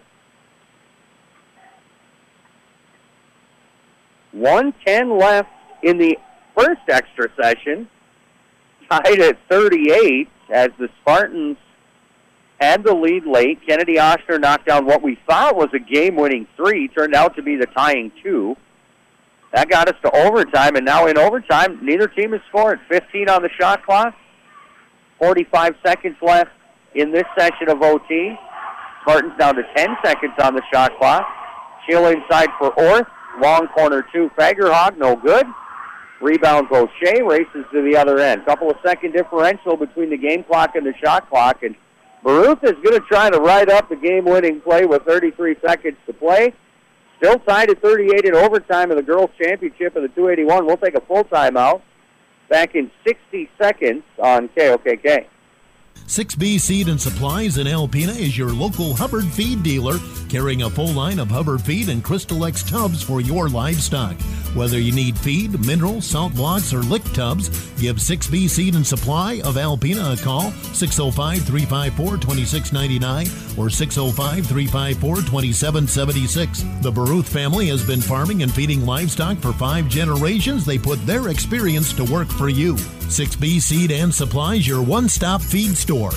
one ten left in the first extra session. Tied at thirty-eight as the Spartans had the lead late. Kennedy Oshner knocked down what we thought was a game-winning three. Turned out to be the tying two. That got us to overtime, and now in overtime, neither team has scored. fifteen on the shot clock. forty-five seconds left in this session of O T. Spartans down to ten seconds on the shot clock. Shield inside for Orth. Long corner two, Fagerhog, no good. Rebound O'Shea, races to the other end. Couple of second differential between the game clock and the shot clock, and Baruth is going to try to ride up the game-winning play with thirty-three seconds to play. Still tied at thirty-eight in overtime of the girls' championship of the two eighty-one. We'll take a full timeout. Back in sixty seconds on K O K K. six B Seed and Supplies in Alpena is your local Hubbard feed dealer, carrying a full line of Hubbard feed and Crystal X tubs for your livestock. Whether you need feed, mineral, salt blocks, or lick tubs, give six B Seed and Supply of Alpena a call, six oh five, three five four, two six nine nine or six oh five, three five four, two seven seven six. The Baruth family has been farming and feeding livestock for five generations. They put their experience to work for you. six B Seed and Supplies, your one-stop feed store.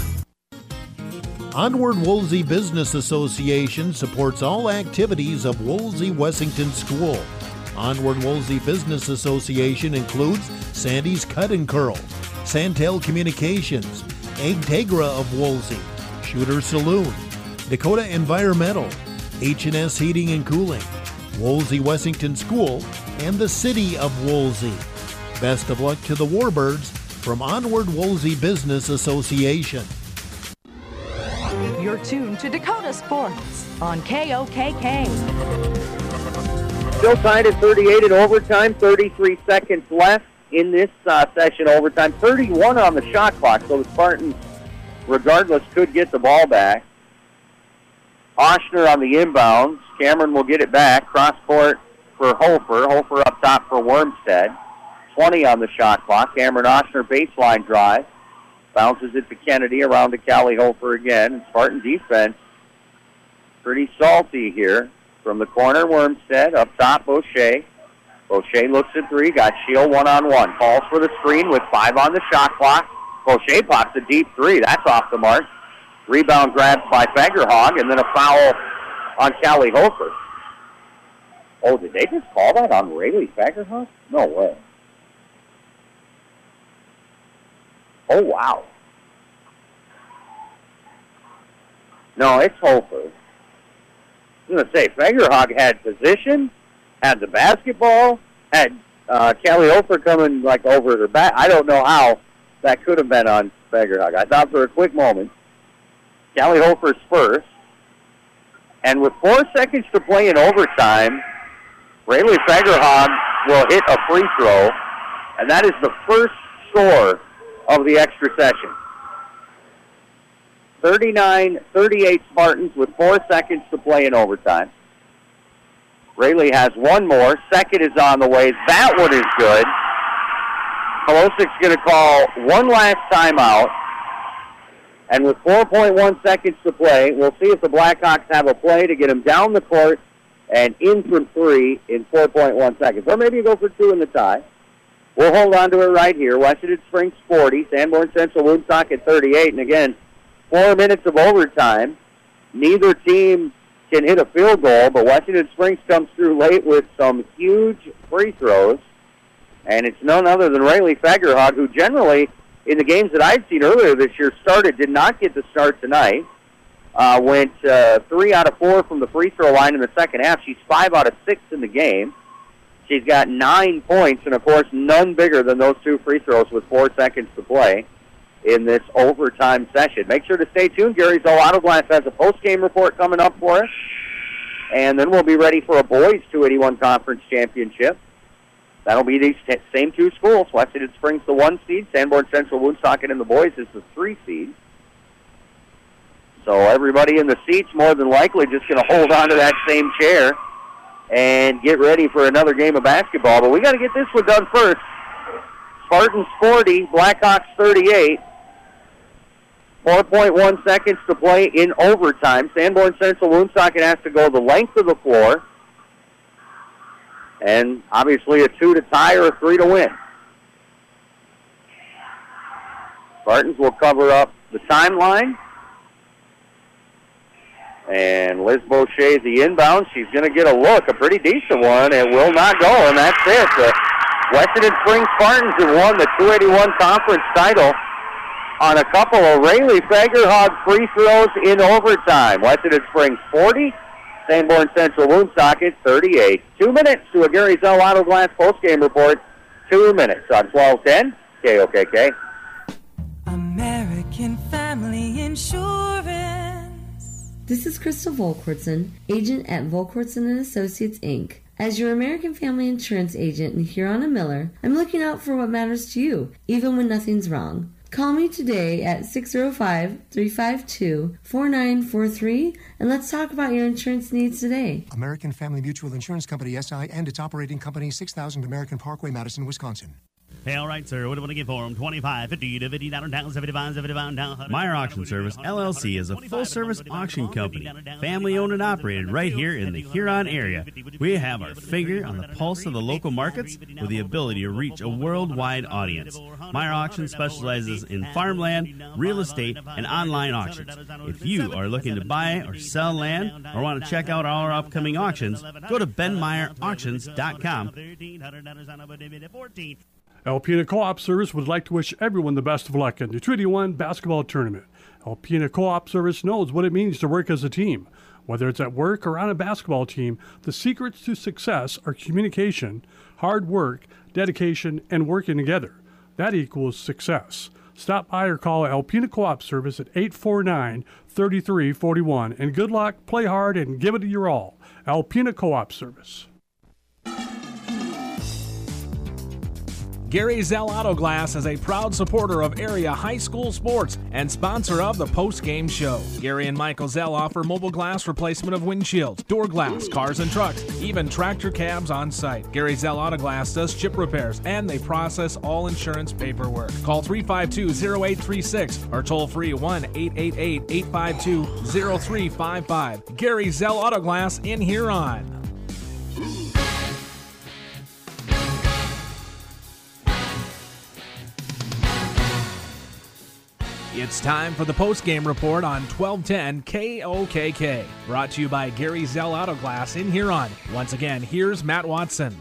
Onward Woolsey Business Association supports all activities of Woolsey Wessington School. Onward Woolsey Business Association includes Sandy's Cut and Curl, Santel Communications, Agtegra of Woolsey, Shooter Saloon, Dakota Environmental, H and S Heating and Cooling, Woolsey Wessington School, and the City of Woolsey. Best of luck to the Warbirds from Onward Woolsey Business Association. You're tuned to Dakota Sports on K O K K. Still tied at thirty-eight in overtime, thirty-three seconds left in this uh, session overtime. thirty-one on the shot clock, so the Spartans, regardless, could get the ball back. Oshner on the inbounds. Cameron will get it back. Cross court for Hofer. Hofer up top for Wormstead. twenty on the shot clock. Cameron Oshner baseline drive. Bounces it to Kennedy, around to Callie Hofer again. Spartan defense pretty salty here. From the corner, Wormstead. Up top, O'Shea. O'Shea looks at three. Got Shield one-on-one. Calls for the screen with five on the shot clock. O'Shea pops a deep three. That's off the mark. Rebound grabs by Fagerhog, and then a foul on Callie Hofer. Oh, did they just call that on Rayleigh Fagerhog? No way. Oh, wow. No, it's Hofer. I was going to say, Fagerhog had position, had the basketball, had uh, Callie Hofer coming like over her back. I don't know how that could have been on Fagerhog. I thought for a quick moment, Callie Hofer's first. And with four seconds to play in overtime, Rayleigh Fagerhog will hit a free throw, and that is the first score of the extra session. thirty-nine thirty-eight Spartans with four seconds to play in overtime. Rayleigh has one more. Second is on the way. That one is good. Kolosic's going to call one last timeout. And with four point one seconds to play, we'll see if the Blackhawks have a play to get them down the court and in from three in four point one seconds. Or maybe you go for two in the tie. We'll hold on to it right here. Washington Springs forty, Sanborn Central Woonsocket thirty-eight. And again, four minutes of overtime. Neither team can hit a field goal, but Washington Springs comes through late with some huge free throws. And it's none other than Rayleigh Fagerhog, who generally, in the games that I've seen earlier this year, started, did not get the start tonight. Uh, went uh, three out of four from the free throw line in the second half. She's five out of six in the game. She's got nine points, and of course, none bigger than those two free throws with four seconds to play in this overtime session. Make sure to stay tuned. Gary Zoll Autoglass has a post-game report coming up for us. And then we'll be ready for a boys two eighty-one conference championship. That'll be these t- same two schools. Washington Springs, the one seed. Sanborn Central Woonsocket in the boys is the three seed. So everybody in the seats more than likely just going to hold on to that same chair and get ready for another game of basketball. But we got to get this one done first. Spartans forty, Blackhawks thirty-eight. four point one seconds to play in overtime. Sanborn Central Woonsocket has to go the length of the floor. And obviously a two to tie or a three to win. Spartans will cover up the timeline. And Liz Boucher, the inbound, she's going to get a look, a pretty decent one. It will not go, and that's it. The Washington Springs Spartans have won the two eighty-one conference title on a couple of Rayleigh Fagerhog free throws in overtime. Washington Springs forty, Sanborn Central Woonsocket thirty-eight. Two minutes to a Gary Zell Auto Glass postgame report. Two minutes on twelve ten K O K K. American Family Insurance. This is Crystal Volkwartson, agent at Volkwartson and Associates, Incorporated. As your American Family Insurance agent in Huron and Miller, I'm looking out for what matters to you, even when nothing's wrong. Call me today at six oh five, three five two, four nine four three and let's talk about your insurance needs today. American Family Mutual Insurance Company, S I, and its operating company, six thousand American Parkway, Madison, Wisconsin. Hey, all right, sir. What do you want to get for them? twenty-five, fifty to fifty down, down, seventy-five, seventy-five down. Meyer Auction Service, L L C, is a full-service auction company, family-owned and operated right here in the Huron area. We have our finger on the pulse of the local markets with the ability to reach a worldwide audience. Meyer Auction specializes in farmland, real estate, and online auctions. If you are looking to buy or sell land or want to check out our upcoming auctions, go to ben meyer auctions dot com. Alpena Co-op Service would like to wish everyone the best of luck in the Treaty One basketball tournament. Alpena Co-op Service knows what it means to work as a team. Whether it's at work or on a basketball team, the secrets to success are communication, hard work, dedication, and working together. That equals success. Stop by or call Alpena Co-op Service at eight four nine, three three four one. And good luck, play hard, and give it your all. Alpena Co-op Service. Gary Zell Auto Glass is a proud supporter of area high school sports and sponsor of the post-game show. Gary and Michael Zell offer mobile glass replacement of windshields, door glass, cars and trucks, even tractor cabs on site. Gary Zell Auto Glass does chip repairs and they process all insurance paperwork. Call three five two, zero eight three six or toll free one eight eight eight, eight five two, zero three five five. Gary Zell Auto Glass in Huron. It's time for the post-game report on twelve ten K O K K. Brought to you by Gary Zell Auto Glass in Huron. Once again, here's Matt Watson.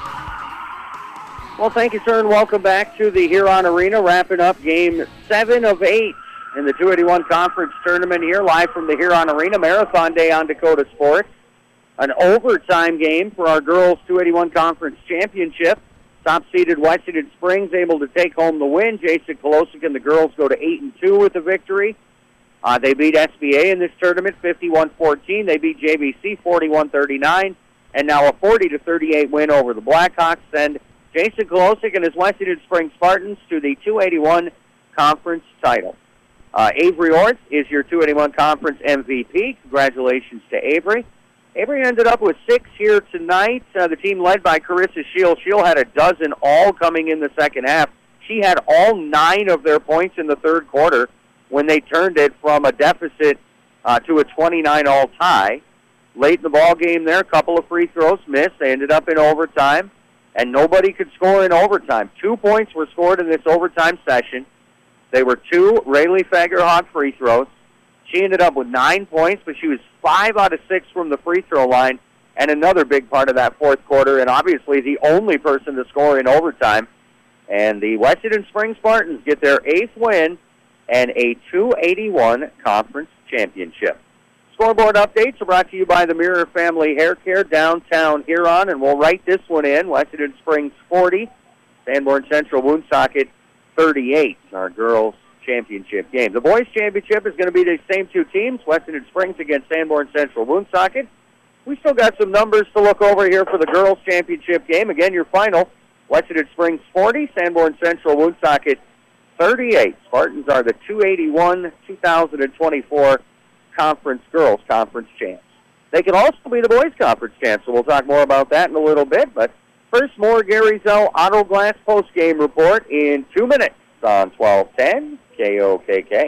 Well, thank you, sir, and welcome back to the Huron Arena, wrapping up game seven of eight in the two eighty-one Conference Tournament here, live from the Huron Arena. Marathon Day on Dakota Sports. An overtime game for our girls' two eighty-one Conference Championship. Top-seeded Washington Springs able to take home the win. Jason Kolosik and the girls go to eight and two with the victory. Uh, they beat S B A in this tournament fifty-one fourteen. They beat J B C forty-one thirty-nine. And now a forty to thirty-eight win over the Blackhawks send Jason Kolosik and his Washington Springs Spartans to the two eighty-one Conference title. Uh, Avery Orth is your two eighty-one Conference M V P. Congratulations to Avery. Avery ended up with six here tonight. Uh, the team led by Carissa Scheel. Scheel had a dozen all coming in the second half. She had all nine of their points in the third quarter when they turned it from a deficit uh, to a twenty-nine all tie. Late in the ball game there, a couple of free throws missed. They ended up in overtime, and nobody could score in overtime. Two points were scored in this overtime session. They were two Rayleigh Fagerhawk free throws. She ended up with nine points, but she was five out of six from the free throw line, and another big part of that fourth quarter, and obviously the only person to score in overtime. And the Washington Springs Spartans get their eighth win and a two eighty-one Conference Championship. Scoreboard updates are brought to you by the Mirror Family Hair Care, downtown Huron, and we'll write this one in. Washington Springs forty, Sanborn Central Woonsocket thirty-eight, our girls' championship game. The boys' championship is going to be the same two teams, Washington Springs against Sanborn Central Woonsocket. We still got some numbers to look over here for the girls' championship game. Again, your final, Washington Springs forty, Sanborn Central Woonsocket thirty-eight. Spartans are the two eighty-one two thousand twenty-four Conference Girls Conference champs. They can also be the boys' conference champs, so we'll talk more about that in a little bit. But first, more Gary Zell Auto Glass post-game report in two minutes on twelve ten K O K K.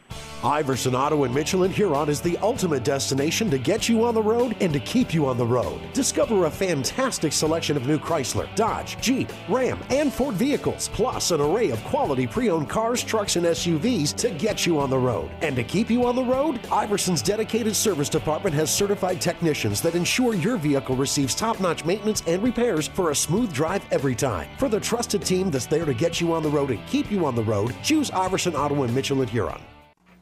Iverson Auto in Mitchell and Huron is the ultimate destination to get you on the road and to keep you on the road. Discover a fantastic selection of new Chrysler, Dodge, Jeep, Ram, and Ford vehicles, plus an array of quality pre-owned cars, trucks, and S U Vs to get you on the road. And to keep you on the road, Iverson's dedicated service department has certified technicians that ensure your vehicle receives top-notch maintenance and repairs for a smooth drive every time. For the trusted team that's there to get you on the road and keep you on the road, choose Iverson Auto in Mitchell and Huron.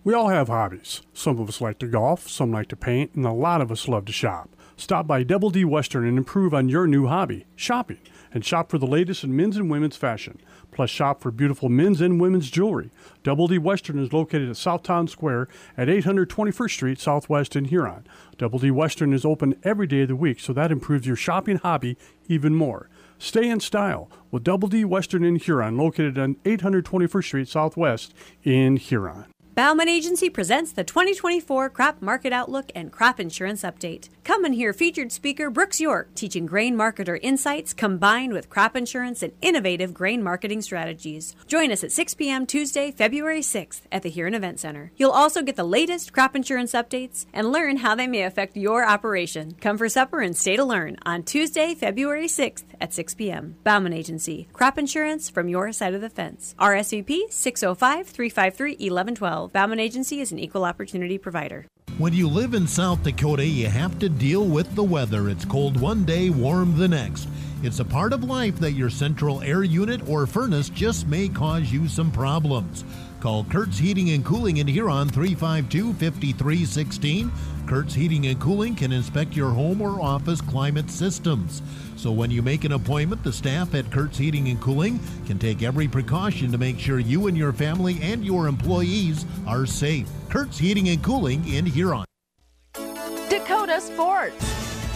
We all have hobbies. Some of us like to golf, some like to paint, and a lot of us love to shop. Stop by Double D Western and improve on your new hobby, shopping, and shop for the latest in men's and women's fashion. Plus, shop for beautiful men's and women's jewelry. Double D Western is located at Southtown Square at eight hundred twenty-first Street Southwest in Huron. Double D Western is open every day of the week, so that improves your shopping hobby even more. Stay in style with Double D Western in Huron, located on eight hundred twenty-first Street Southwest in Huron. Bauman Agency presents the twenty twenty-four Crop Market Outlook and Crop Insurance Update. Come and hear featured speaker Brooks York teaching grain marketer insights combined with crop insurance and innovative grain marketing strategies. Join us at six p.m. Tuesday, February sixth at the Huron Event Center. You'll also get the latest crop insurance updates and learn how they may affect your operation. Come for supper and stay to learn on Tuesday, February sixth at six p.m. Bauman Agency, crop insurance from your side of the fence. R S V P six oh five, three five three, one one one two. Bauman Agency is an equal opportunity provider. When you live in South Dakota, you have to deal with the weather. It's cold one day, warm the next. It's a part of life that your central air unit or furnace just may cause you some problems. Call Kurtz Heating and Cooling in Huron, three five two, five three one six. Kurtz Heating and Cooling can inspect your home or office climate systems. So when you make an appointment, the staff at Kurtz Heating and Cooling can take every precaution to make sure you and your family and your employees are safe. Kurtz Heating and Cooling in Huron. Dakota Sports.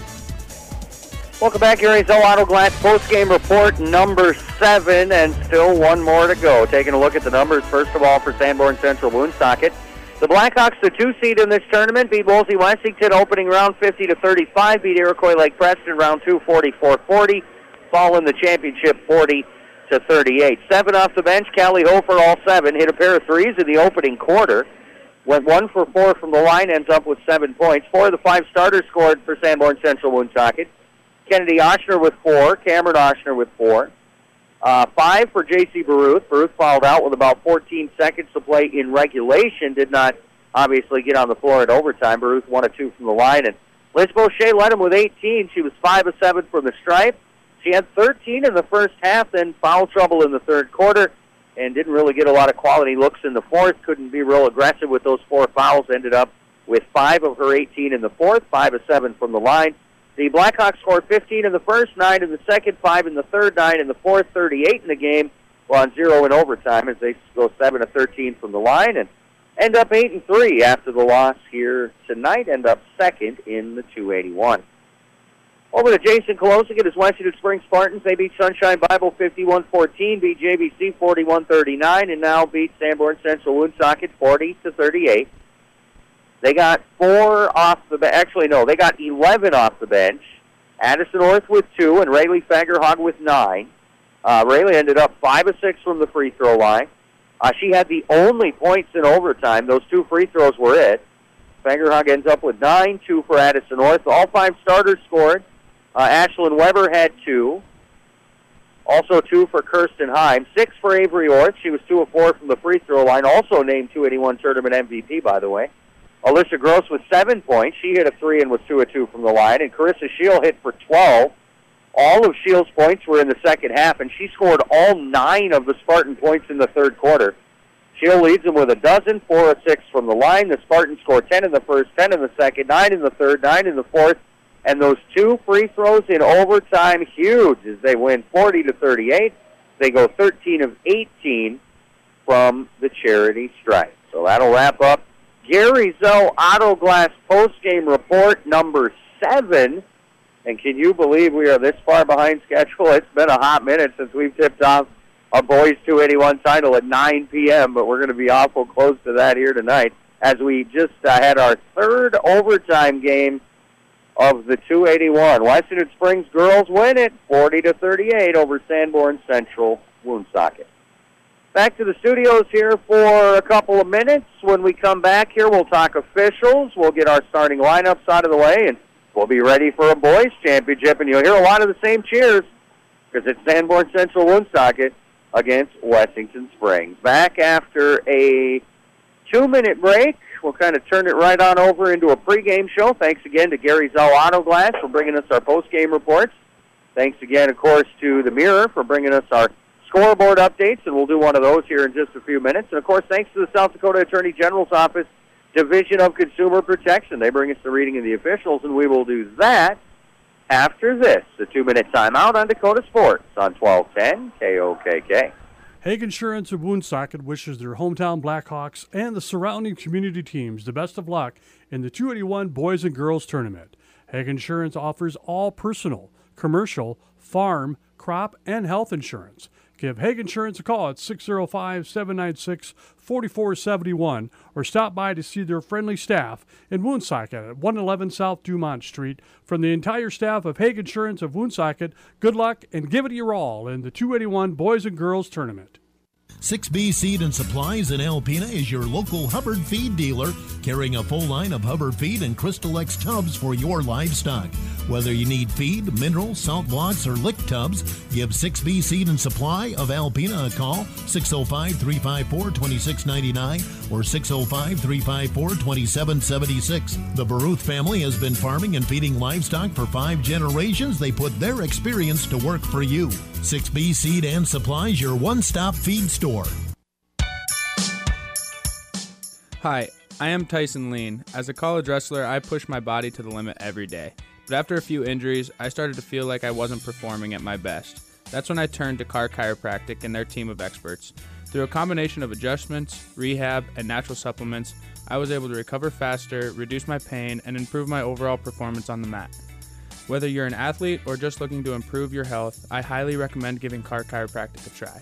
Welcome back, Gary's Auto Glass postgame report number seven, and still one more to go. Taking a look at the numbers, first of all, for Sanborn Central Woonsocket. The Blackhawks, the two seed in this tournament, beat Wolsey Washington opening round fifty to thirty-five, beat Iroquois Lake Preston round two forty-four forty, fall in the championship forty to thirty-eight. Seven off the bench, Callie Hofer all seven, hit a pair of threes in the opening quarter, went one for four from the line, ends up with seven points. Four of the five starters scored for Sanborn Central Woonsocket. Kennedy Oshner with four, Cameron Oshner with four. Uh, five for J C Baruth. Baruth fouled out with about fourteen seconds to play in regulation. Did not obviously get on the floor in overtime. Baruth one of two from the line. And Liz Boucher led him with eighteen. She was five of seven from the stripe. She had thirteen in the first half, then foul trouble in the third quarter, and didn't really get a lot of quality looks in the fourth. Couldn't be real aggressive with those four fouls. Ended up with five of her eighteen in the fourth, five of seven from the line. The Blackhawks scored fifteen in the first, nine in the second, five in the third, nine in the fourth, thirty-eight in the game, well, on zero in overtime as they go seven of thirteen from the line and end up eight and three after the loss here tonight, end up second in the two eighty-one. Over to Jason Kolosik at his Washington Springs Spartans. They beat Sunshine Bible fifty-one fourteen, beat J B C forty-one thirty-nine, and now beat Sanborn Central Woonsocket forty to thirty-eight. They got four off the bench. Actually, no, they got eleven off the bench. Addison Orth with two, and Rayleigh Fagerhog with nine. Uh, Rayleigh ended up five of six from the free throw line. Uh, she had the only points in overtime. Those two free throws were it. Fagerhog ends up with nine, two for Addison Orth. All five starters scored. Uh, Ashlyn Weber had two. Also two for Kirsten Heim. Six for Avery Orth. She was two of four from the free throw line. Also named two eighty-one tournament M V P, by the way. Alicia Gross with seven points. She hit a three and was two of two from the line. And Carissa Shield hit for twelve. All of Shield's points were in the second half, and she scored all nine of the Spartan points in the third quarter. Shield leads them with a dozen, four of six from the line. The Spartans scored ten in the first, ten in the second, nine in the third, nine in the fourth. And those two free throws in overtime, huge, as they win forty to thirty-eight. They go thirteen of eighteen from the charity stripe. So that'll wrap up Gary Zoe Auto Glass postgame report number seven. And can you believe we are this far behind schedule? It's been a hot minute since we've tipped off our boys two eighty-one title at nine p.m., but we're going to be awful close to that here tonight as we just uh, had our third overtime game of the two eighty-one. Washington Springs girls win it forty to thirty-eight over Sanborn Central Woonsocket. Back to the studios here for a couple of minutes. When we come back here, we'll talk officials. We'll get our starting lineups out of the way, and we'll be ready for a boys' championship. And you'll hear a lot of the same cheers because it's Sanborn Central Woonsocket against Washington Springs. Back after a two-minute break. We'll kind of turn it right on over into a pregame show. Thanks again to Gary Zoe Auto Glass for bringing us our postgame reports. Thanks again, of course, to the Mirror for bringing us our scoreboard updates, and we'll do one of those here in just a few minutes. And, of course, thanks to the South Dakota Attorney General's Office Division of Consumer Protection. They bring us the reading of the officials, and we will do that after this. A two-minute timeout on Dakota Sports on twelve ten K O K K. Hague Insurance of Woonsocket wishes their hometown Blackhawks and the surrounding community teams the best of luck in the two eighty-one Boys and Girls Tournament. Hague Insurance offers all personal, commercial, farm, crop, and health insurance. Give Hague Insurance a call at six oh five, seven nine six, four four seven one or stop by to see their friendly staff in Woonsocket at one eleven South Dumont Street. From the entire staff of Hague Insurance of Woonsocket, good luck and give it your all in the two eighty-one Boys and Girls Tournament. six B Seed and Supplies in Alpena is your local Hubbard feed dealer, carrying a full line of Hubbard feed and Crystal X tubs for your livestock. Whether you need feed, mineral, salt blocks, or lick tubs, give six B Seed and Supply of Alpena a call, six oh five, three five four, two six nine nine or six oh five, three five four, two seven seven six. The Baruth family has been farming and feeding livestock for five generations. They put their experience to work for you. six B Seed and Supplies, your one-stop feed store. Hi, I am Tyson Lean. As a college wrestler, I push my body to the limit every day. But after a few injuries, I started to feel like I wasn't performing at my best. That's when I turned to Carr Chiropractic and their team of experts. Through a combination of adjustments, rehab, and natural supplements, I was able to recover faster, reduce my pain, and improve my overall performance on the mat. Whether you're an athlete or just looking to improve your health, I highly recommend giving Carr Chiropractic a try.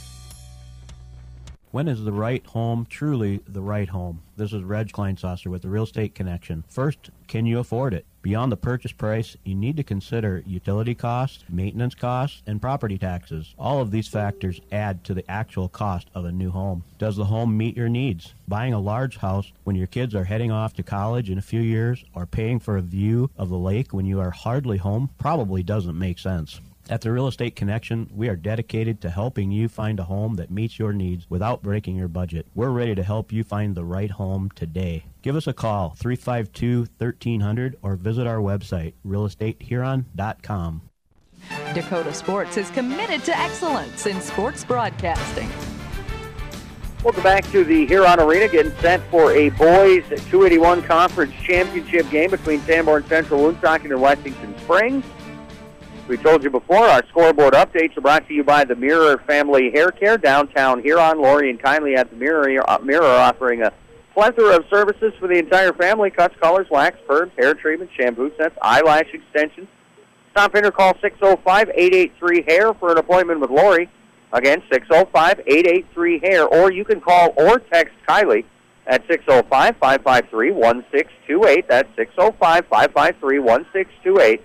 When is the right home truly the right home? This is Reg Kleinsasser with the Real Estate Connection. First, can you afford it? Beyond the purchase price, you need to consider utility costs, maintenance costs, and property taxes. All of these factors add to the actual cost of a new home. Does the home meet your needs? Buying a large house when your kids are heading off to college in a few years or paying for a view of the lake when you are hardly home probably doesn't make sense. At the Real Estate Connection, we are dedicated to helping you find a home that meets your needs without breaking your budget. We're ready to help you find the right home today. Give us a call, three five two, one three zero zero, or visit our website, real estate huron dot com. Dakota Sports is committed to excellence in sports broadcasting. Welcome back to the Huron Arena, getting set for a boys two eighty-one conference championship game between Sanborn Central Woonsocket and Washington Springs. We told you before, our scoreboard updates are brought to you by the Mirror Family Hair Care, downtown Huron. Lori and Kindly at the Mirror, uh, Mirror offering a plethora of services for the entire family: cuts, colors, wax, perms, hair treatments, shampoo sets, eyelash extensions. Stop in or call six oh five, eight eight three, hair for an appointment with Lori. Again, six oh five, eight eight three, hair, or you can call or text Kylie at six oh five, five five three, one six two eight. That's six oh five, five five three, one six two eight.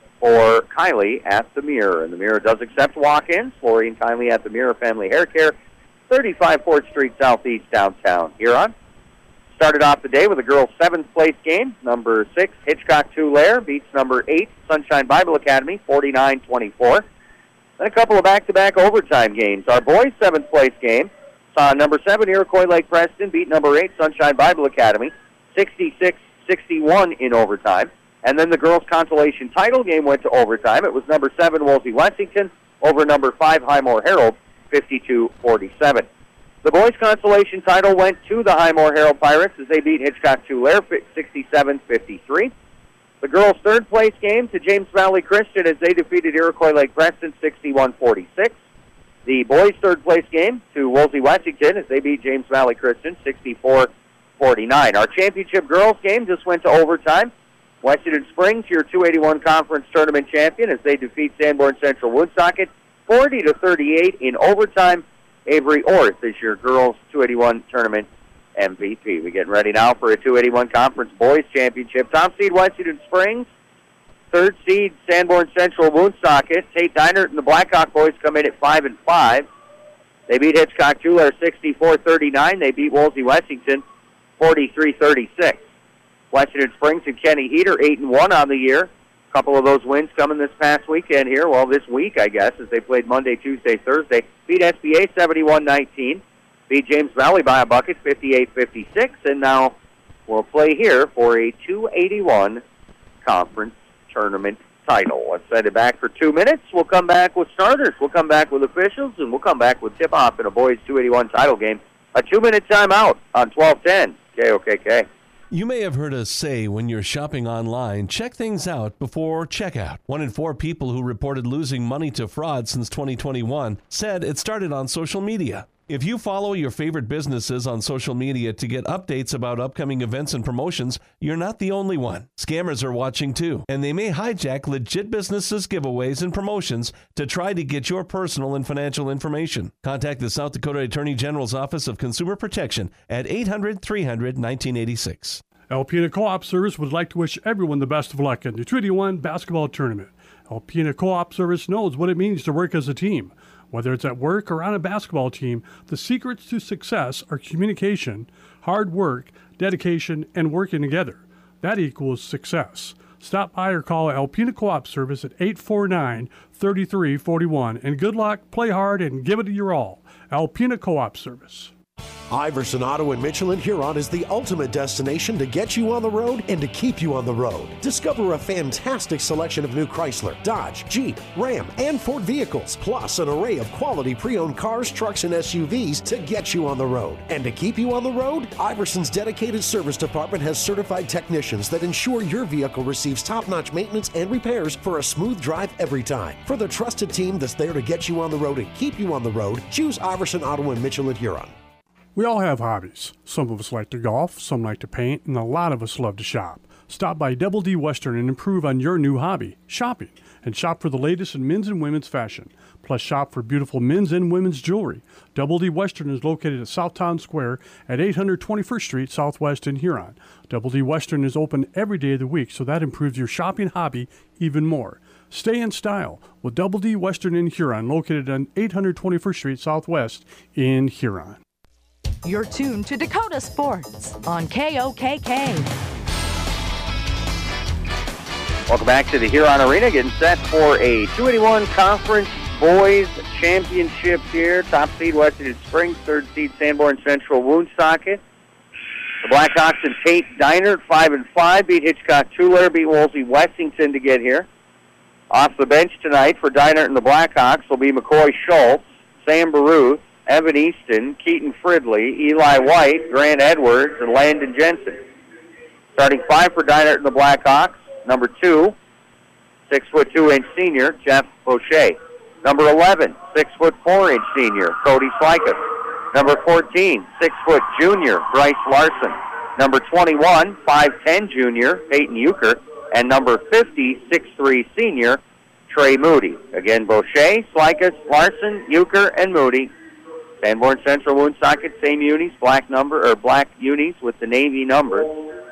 Or Kylie at the Mirror. And the Mirror does accept walk-ins. Lori and Kylie at the Mirror Family Hair Care, thirty-five Fourth Street Southeast, downtown Huron. Started off the day with a girls' seventh place game. Number six, Hitchcock-Tulare, beats number eight, Sunshine Bible Academy, forty-nine twenty-four. Then a couple of back-to-back overtime games. Our boys' seventh place game saw number seven, Iroquois Lake Preston, beat number eight, Sunshine Bible Academy, sixty-six sixty-one in overtime. And then the girls' consolation title game went to overtime. It was number seven, Wolsey Washington, over number five, Highmore Herald, fifty-two forty-seven. The boys' consolation title went to the Highmore Herald Pirates as they beat Hitchcock-Tulare, sixty-seven fifty-three. The girls' third place game to James Valley Christian as they defeated Iroquois Lake Preston, sixty-one forty-six. The boys' third place game to Wolsey Washington as they beat James Valley Christian, sixty-four forty-nine. Our championship girls' game just went to overtime. Washington Springs, your two eighty-one conference tournament champion, as they defeat Sanborn Central Woonsocket, forty to thirty-eight in overtime. Avery Orth is your girls two eighty-one tournament M V P. We're getting ready now for a two eighty-one conference boys championship. Top seed Washington Springs, third seed Sanborn Central Woonsocket. Tate Deinert and the Blackhawk boys come in at five and five. They beat Hitchcock-Tulare sixty-four thirty-nine. They beat Wolsey Washington forty-three thirty-six. Washington Springs and Kenny Heater, eight and one on the year. A couple of those wins coming this past weekend here. Well, this week, I guess, as they played Monday, Tuesday, Thursday. Beat S B A seventy-one nineteen. Beat James Valley by a bucket, fifty-eight fifty-six. And now we'll play here for a two eighty-one conference tournament title. Let's send it back for two minutes. We'll come back with starters. We'll come back with officials, and we'll come back with tip-off in a boys two eighty-one title game. A two-minute timeout on twelve ten K O K K. You may have heard us say when you're shopping online, check things out before checkout. One in four people who reported losing money to fraud since twenty twenty-one said it started on social media. If you follow your favorite businesses on social media to get updates about upcoming events and promotions, you're not the only one. Scammers are watching too, and they may hijack legit businesses' giveaways and promotions to try to get your personal and financial information. Contact the South Dakota Attorney General's Office of Consumer Protection at eight hundred, three hundred, nineteen eighty-six. Alpena Co-op Service would like to wish everyone the best of luck in the two eighty-one basketball tournament. Alpena Co-op Service knows what it means to work as a team. Whether it's at work or on a basketball team, the secrets to success are communication, hard work, dedication, and working together. That equals success. Stop by or call Alpena Co-op Service at eight four nine, three three four one. And good luck, play hard, and give it your all. Alpena Co-op Service. Iverson Auto in Mitchell and Huron is the ultimate destination to get you on the road and to keep you on the road. Discover a fantastic selection of new Chrysler, Dodge, Jeep, Ram, and Ford vehicles, plus an array of quality pre-owned cars, trucks, and S U Vs to get you on the road. And to keep you on the road, Iverson's dedicated service department has certified technicians that ensure your vehicle receives top-notch maintenance and repairs for a smooth drive every time. For the trusted team that's there to get you on the road and keep you on the road, choose Iverson Auto in Mitchell and Huron. We all have hobbies. Some of us like to golf, some like to paint, and a lot of us love to shop. Stop by Double D Western and improve on your new hobby, shopping, and shop for the latest in men's and women's fashion. Plus, shop for beautiful men's and women's jewelry. Double D Western is located at Southtown Square at eight hundred twenty-first Street Southwest in Huron. Double D Western is open every day of the week, so that improves your shopping hobby even more. Stay in style with Double D Western in Huron, located on eight hundred twenty-first Street Southwest in Huron. You're tuned to Dakota Sports on K O K K. Welcome back to the Huron Arena, getting set for a two eighty-one Conference Boys Championship here. Top seed Washington Springs, third seed Sanborn Central Woonsocket. The Blackhawks and Tate Deinert, five and five, beat Hitchcock Tulare, beat Wolsey Wessington to get here. Off the bench tonight for Deinert and the Blackhawks will be McCoy Schultz, Sam Baruth, Evan Easton, Keaton Fridley, Eli White, Grant Edwards, and Landon Jensen. Starting five for Deinert and the Blackhawks. Number two, six foot two inch senior Jeff Boucher. Number eleven, six foot four inch senior Cody Slikas. Number fourteen, six foot junior Bryce Larson. Number twenty-one, five ten junior Peyton Euchre, and number fifty, six three senior Trey Moody. Again, Boucher, Slikas, Larson, Euchre, and Moody. Sanborn Central Woonsocket, same unis, black number or black unis with the navy numbers.